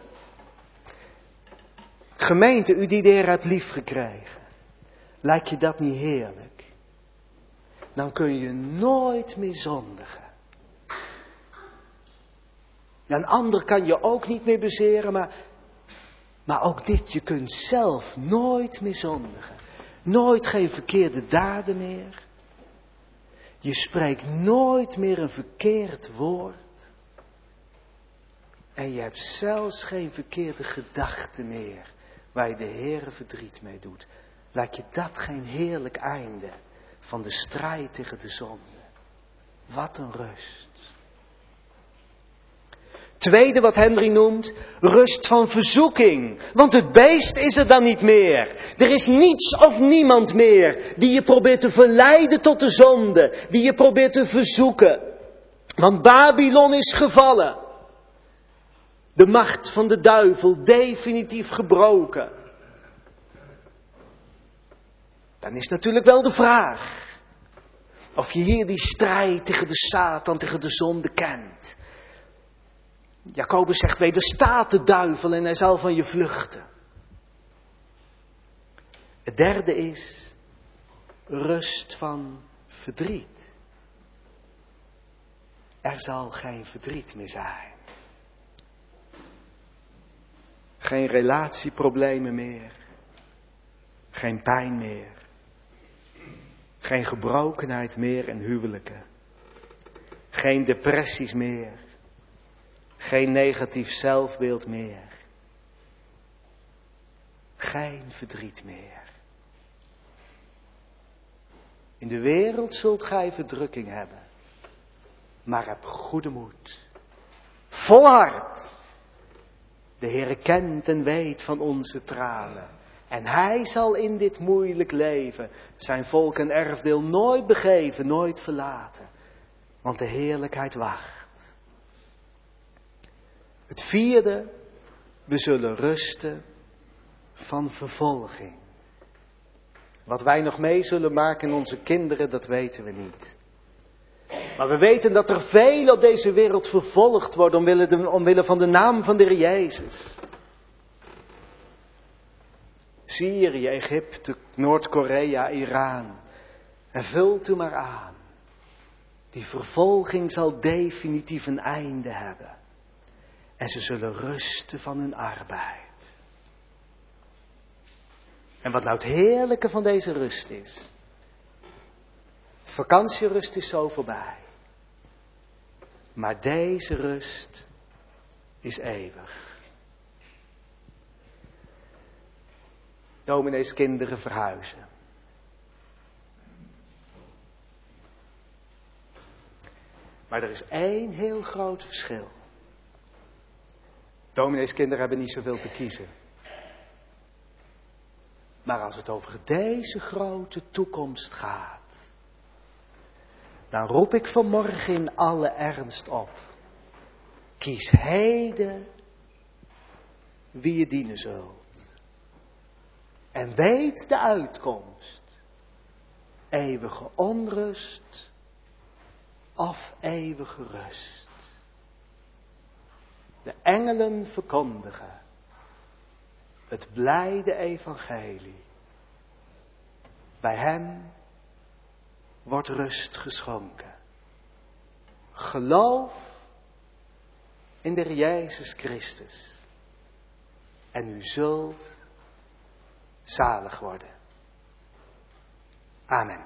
Gemeente, u die de Heer hebt liefgekregen. Lijkt je dat niet heerlijk? Dan kun je nooit meer zondigen. Een ander kan je ook niet meer bezeren, maar, maar ook dit, je kunt zelf nooit meer zondigen. Nooit geen verkeerde daden meer. Je spreekt nooit meer een verkeerd woord. En je hebt zelfs geen verkeerde gedachten meer, waar je de Heere verdriet mee doet. Laat je dat geen heerlijk einde van de strijd tegen de zonde. Wat een rust. Tweede wat Henry noemt, rust van verzoeking. Want het beest is er dan niet meer. Er is niets of niemand meer die je probeert te verleiden tot de zonde. Die je probeert te verzoeken. Want Babylon is gevallen. De macht van de duivel definitief gebroken. Dan is natuurlijk wel de vraag of je hier die strijd tegen de Satan, tegen de zonde kent. Jacobus zegt, wederstaat de duivel en hij zal van je vluchten. Het derde is rust van verdriet. Er zal geen verdriet meer zijn. Geen relatieproblemen meer. Geen pijn meer. Geen gebrokenheid meer in huwelijken. Geen depressies meer. Geen negatief zelfbeeld meer. Geen verdriet meer. In de wereld zult gij verdrukking hebben. Maar heb goede moed. Volhard. De Heere kent en weet van onze tranen. En hij zal in dit moeilijk leven zijn volk en erfdeel nooit begeven, nooit verlaten. Want de heerlijkheid wacht. Het vierde, we zullen rusten van vervolging. Wat wij nog mee zullen maken in onze kinderen, dat weten we niet. Maar we weten dat er velen op deze wereld vervolgd worden omwille, de, omwille van de naam van de Heer Jezus. Syrië, Egypte, Noord-Korea, Iran. En vult u maar aan. Die vervolging zal definitief een einde hebben. En ze zullen rusten van hun arbeid. En wat nou het heerlijke van deze rust is. Vakantierust is zo voorbij. Maar deze rust is eeuwig. Dominees kinderen verhuizen. Maar er is één heel groot verschil. Dominees kinderen hebben niet zoveel te kiezen. Maar als het over deze grote toekomst gaat, dan roep ik vanmorgen in alle ernst op. Kies heden wie je dienen zult. En weet de uitkomst. Eeuwige onrust of eeuwige rust. De engelen verkondigen het blijde evangelie. Bij hem wordt rust geschonken. Geloof in de Heer Jezus Christus. En u zult zalig worden. Amen.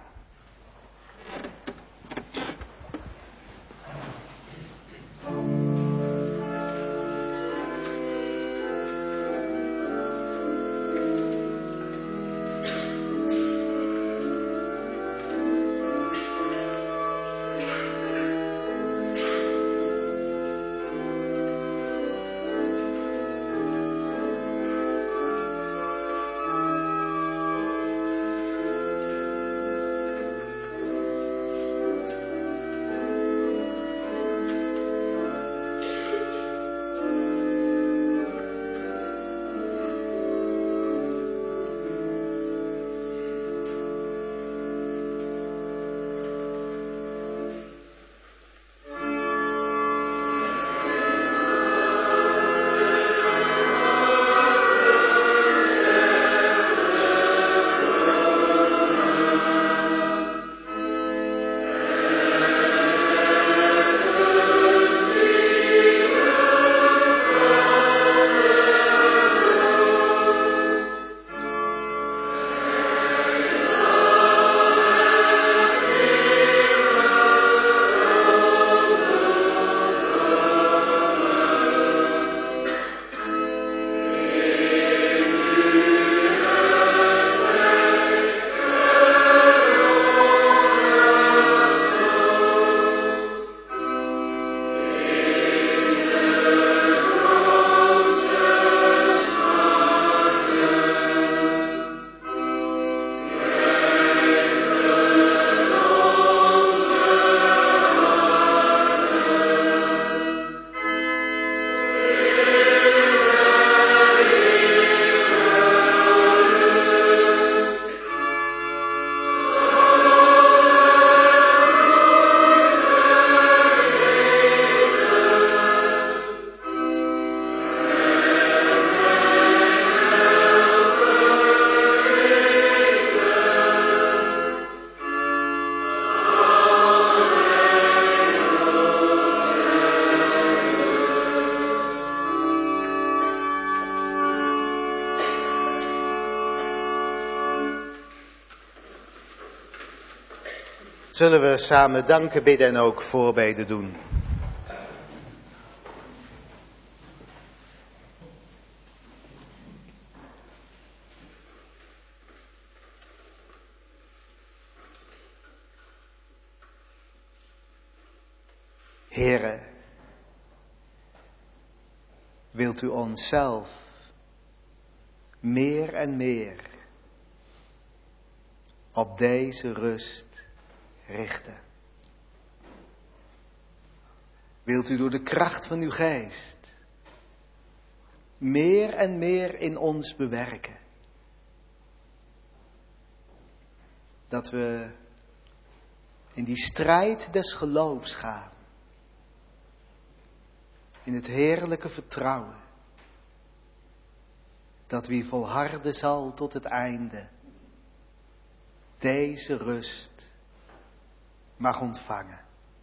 Zullen we samen danken, bidden en ook voorbeden doen. Heere, wilt u onszelf meer en meer op deze rust richten? Wilt u door de kracht van uw geest meer en meer in ons bewerken? Dat we in die strijd des geloofs gaan. In het heerlijke vertrouwen. Dat wie volharden zal tot het einde. Deze rust mag ontvangen.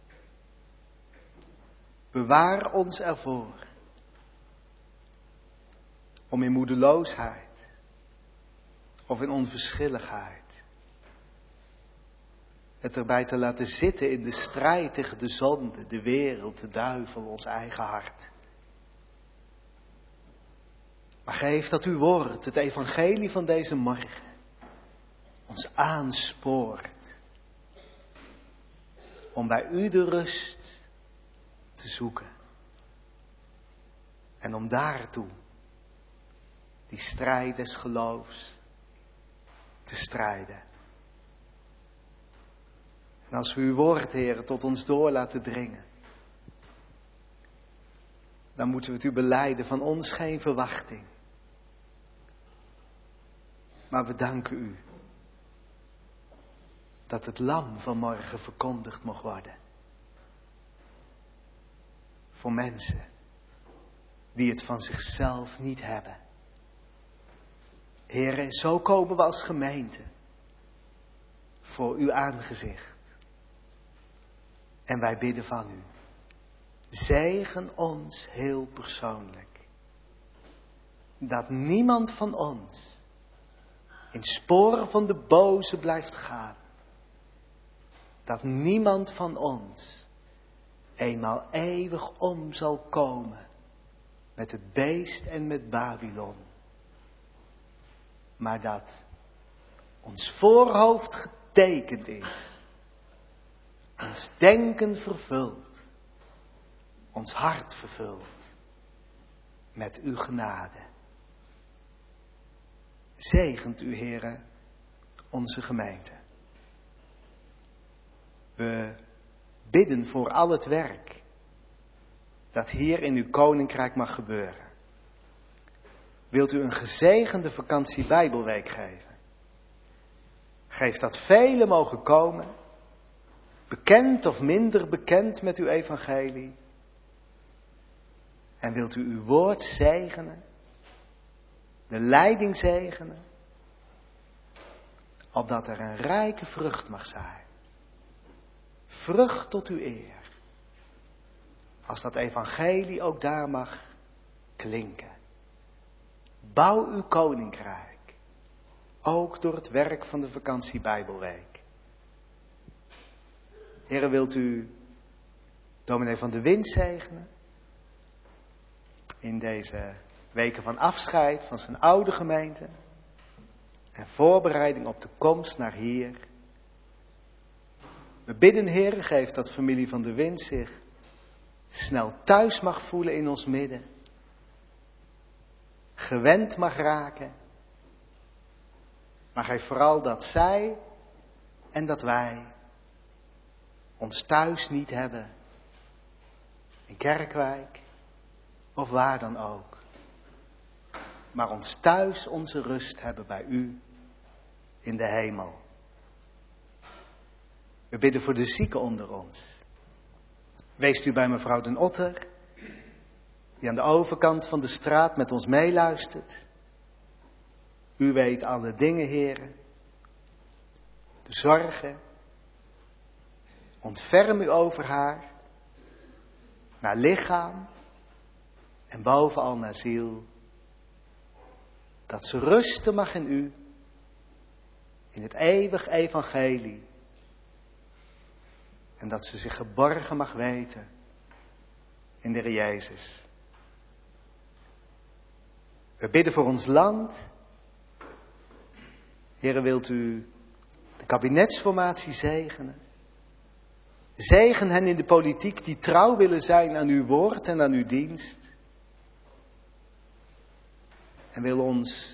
Bewaar ons ervoor. Om in moedeloosheid. Of in onverschilligheid. Het erbij te laten zitten in de strijd tegen de zonde, de wereld, de duivel, ons eigen hart. Maar geef dat uw woord, het evangelie van deze morgen, ons aanspoort om bij u de rust te zoeken. En om daartoe die strijd des geloofs te strijden. En als we uw woord, Heer, tot ons door laten dringen, dan moeten we het u belijden, van ons geen verwachting. Maar we danken u dat het lam van morgen verkondigd mag worden. Voor mensen die het van zichzelf niet hebben. Heer, zo komen we als gemeente voor uw aangezicht. En wij bidden van u. Zegen ons heel persoonlijk. Dat niemand van ons in sporen van de boze blijft gaan. Dat niemand van ons eenmaal eeuwig om zal komen met het beest en met Babylon. Maar dat ons voorhoofd getekend is. Ons denken vervult. Ons hart vervult. Met uw genade. Zegent u, Heere, onze gemeente. We bidden voor al het werk dat hier in uw koninkrijk mag gebeuren. Wilt u een gezegende vakantie Bijbelweek geven? Geef dat velen mogen komen, bekend of minder bekend met uw evangelie. En wilt u uw woord zegenen, de leiding zegenen, opdat er een rijke vrucht mag zijn. Vrucht tot uw eer. Als dat evangelie ook daar mag klinken. Bouw uw koninkrijk. Ook door het werk van de vakantie Bijbelweek. Heere, wilt u dominee van de Wind zegenen? In deze weken van afscheid van zijn oude gemeente. En voorbereiding op de komst naar hier. We bidden, Heere, geef dat familie van de Wind zich snel thuis mag voelen in ons midden. Gewend mag raken. Maar geef vooral dat zij en dat wij ons thuis niet hebben. In Kerkwijk of waar dan ook. Maar ons thuis onze rust hebben bij u in de hemel. We bidden voor de zieken onder ons. Wees u bij mevrouw Den Otter, die aan de overkant van de straat met ons meeluistert. U weet alle dingen, Heere. De zorgen. Ontferm u over haar. Naar lichaam. En bovenal naar ziel. Dat ze rusten mag in u. In het eeuwig evangelie. En dat ze zich geborgen mag weten in de Heer Jezus. We bidden voor ons land. Heere, wilt u de kabinetsformatie zegenen? Zegen hen in de politiek die trouw willen zijn aan uw woord en aan uw dienst. En wil ons,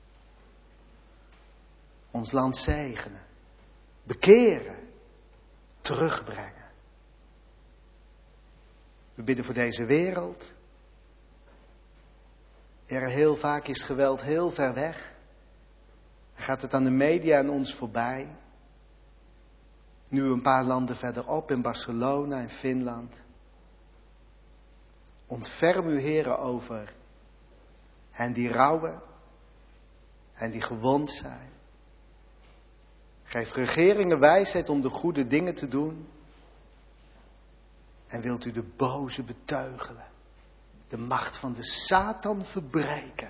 ons land zegenen, bekeren, terugbrengen. We bidden voor deze wereld. Er heel vaak is geweld heel ver weg. Dan gaat het aan de media en ons voorbij. Nu een paar landen verderop, in Barcelona, in Finland. Ontferm u, Heere, over hen die rouwen, hen die gewond zijn. Geef regeringen wijsheid om de goede dingen te doen. En wilt u de boze beteugelen, de macht van de Satan verbreken.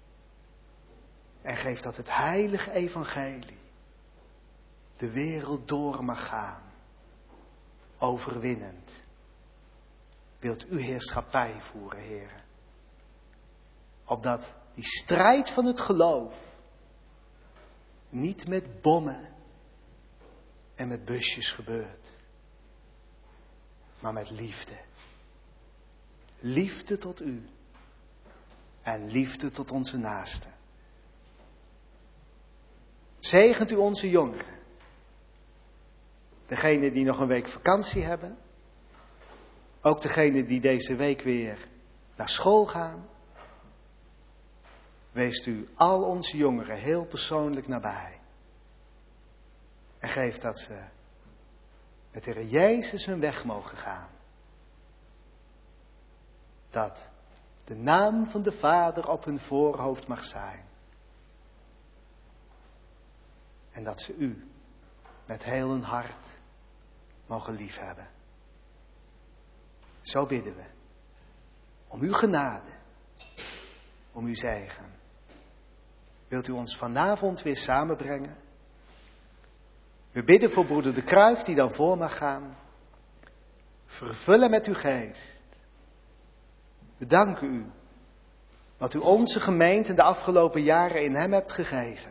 En geef dat het heilige evangelie de wereld door mag gaan, overwinnend. Wilt u heerschappij voeren, Heere. Opdat die strijd van het geloof niet met bommen en met busjes gebeurt, maar met liefde. Liefde tot u en liefde tot onze naasten. Zegent u onze jongeren. Degenen die nog een week vakantie hebben. Ook degenen die deze week weer naar school gaan. Weest u al onze jongeren heel persoonlijk nabij. En geef dat ze met de Heer Jezus hun weg mogen gaan. Dat de naam van de Vader op hun voorhoofd mag zijn. En dat ze u met heel hun hart mogen liefhebben. Zo bidden we. Om uw genade. Om uw zegen. Wilt u ons vanavond weer samenbrengen? We bidden voor broeder De Kruif die dan voor mag gaan. Vervullen met uw geest. We danken u. Wat u onze gemeente de afgelopen jaren in hem hebt gegeven.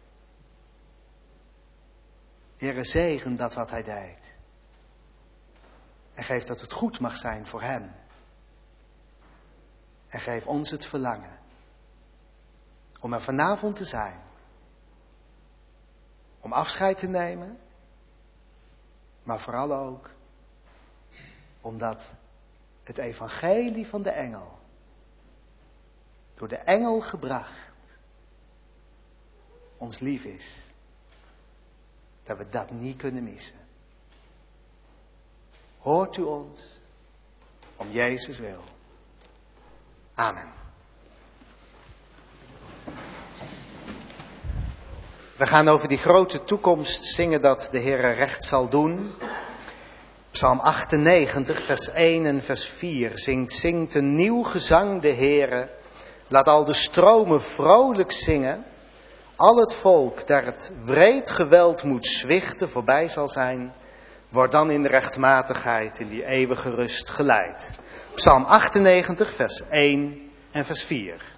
Heere, zegen dat wat hij deed. En geef dat het goed mag zijn voor hem. En geef ons het verlangen. Om er vanavond te zijn. Om afscheid te nemen. Maar vooral ook. Omdat het evangelie van de engel. Door de engel gebracht. Ons lief is. Dat we dat niet kunnen missen. Hoort u ons. Om Jezus wil. Amen. We gaan over die grote toekomst zingen dat de Heere recht zal doen. Psalm achtennegentig, vers één en vers vier. Zingt, zingt een nieuw gezang de Heere. Laat al de stromen vrolijk zingen. Al het volk, daar het wreed geweld moet zwichten, voorbij zal zijn, wordt dan in rechtmatigheid in die eeuwige rust geleid. Psalm achtennegentig, vers één en vers vier.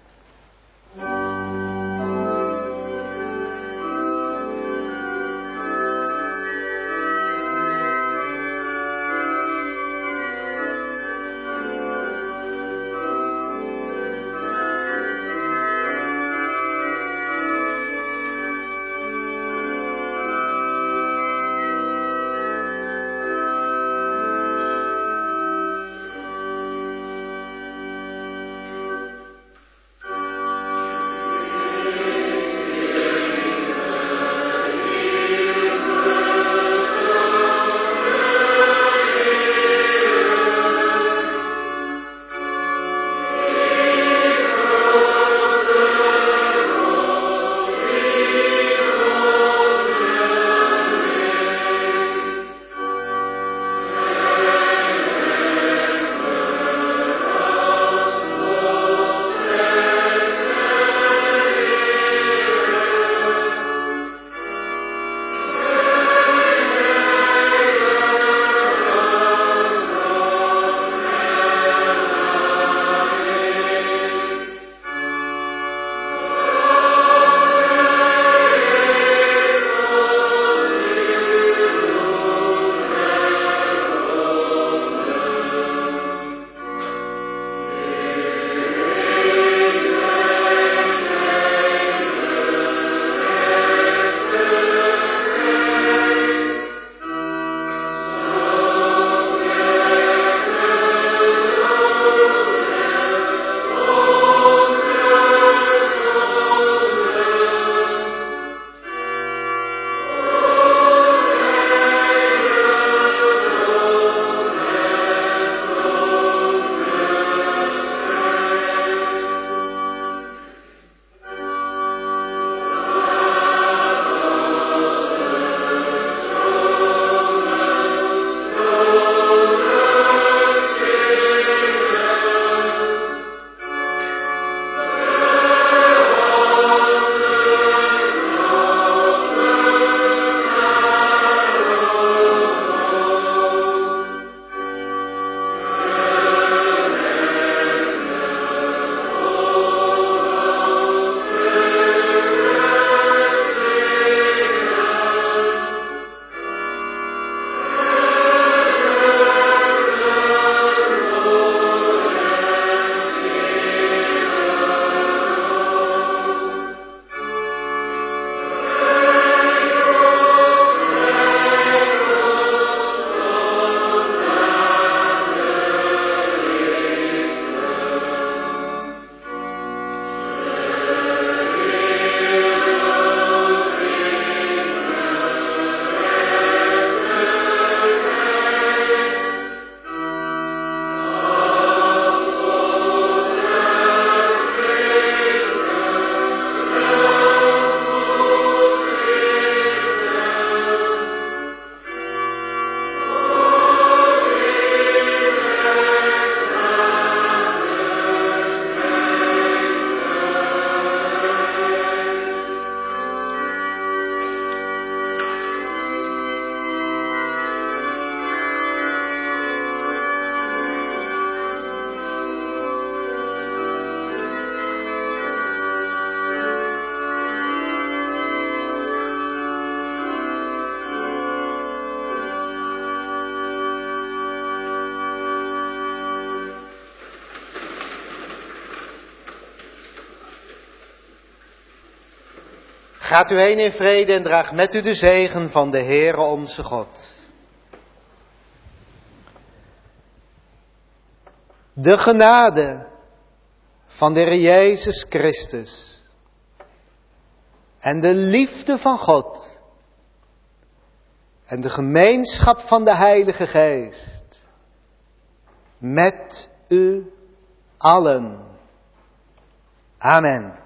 Gaat u heen in vrede en draag met u de zegen van de Heere onze God. De genade van de Heer Jezus Christus en de liefde van God en de gemeenschap van de Heilige Geest met u allen. Amen.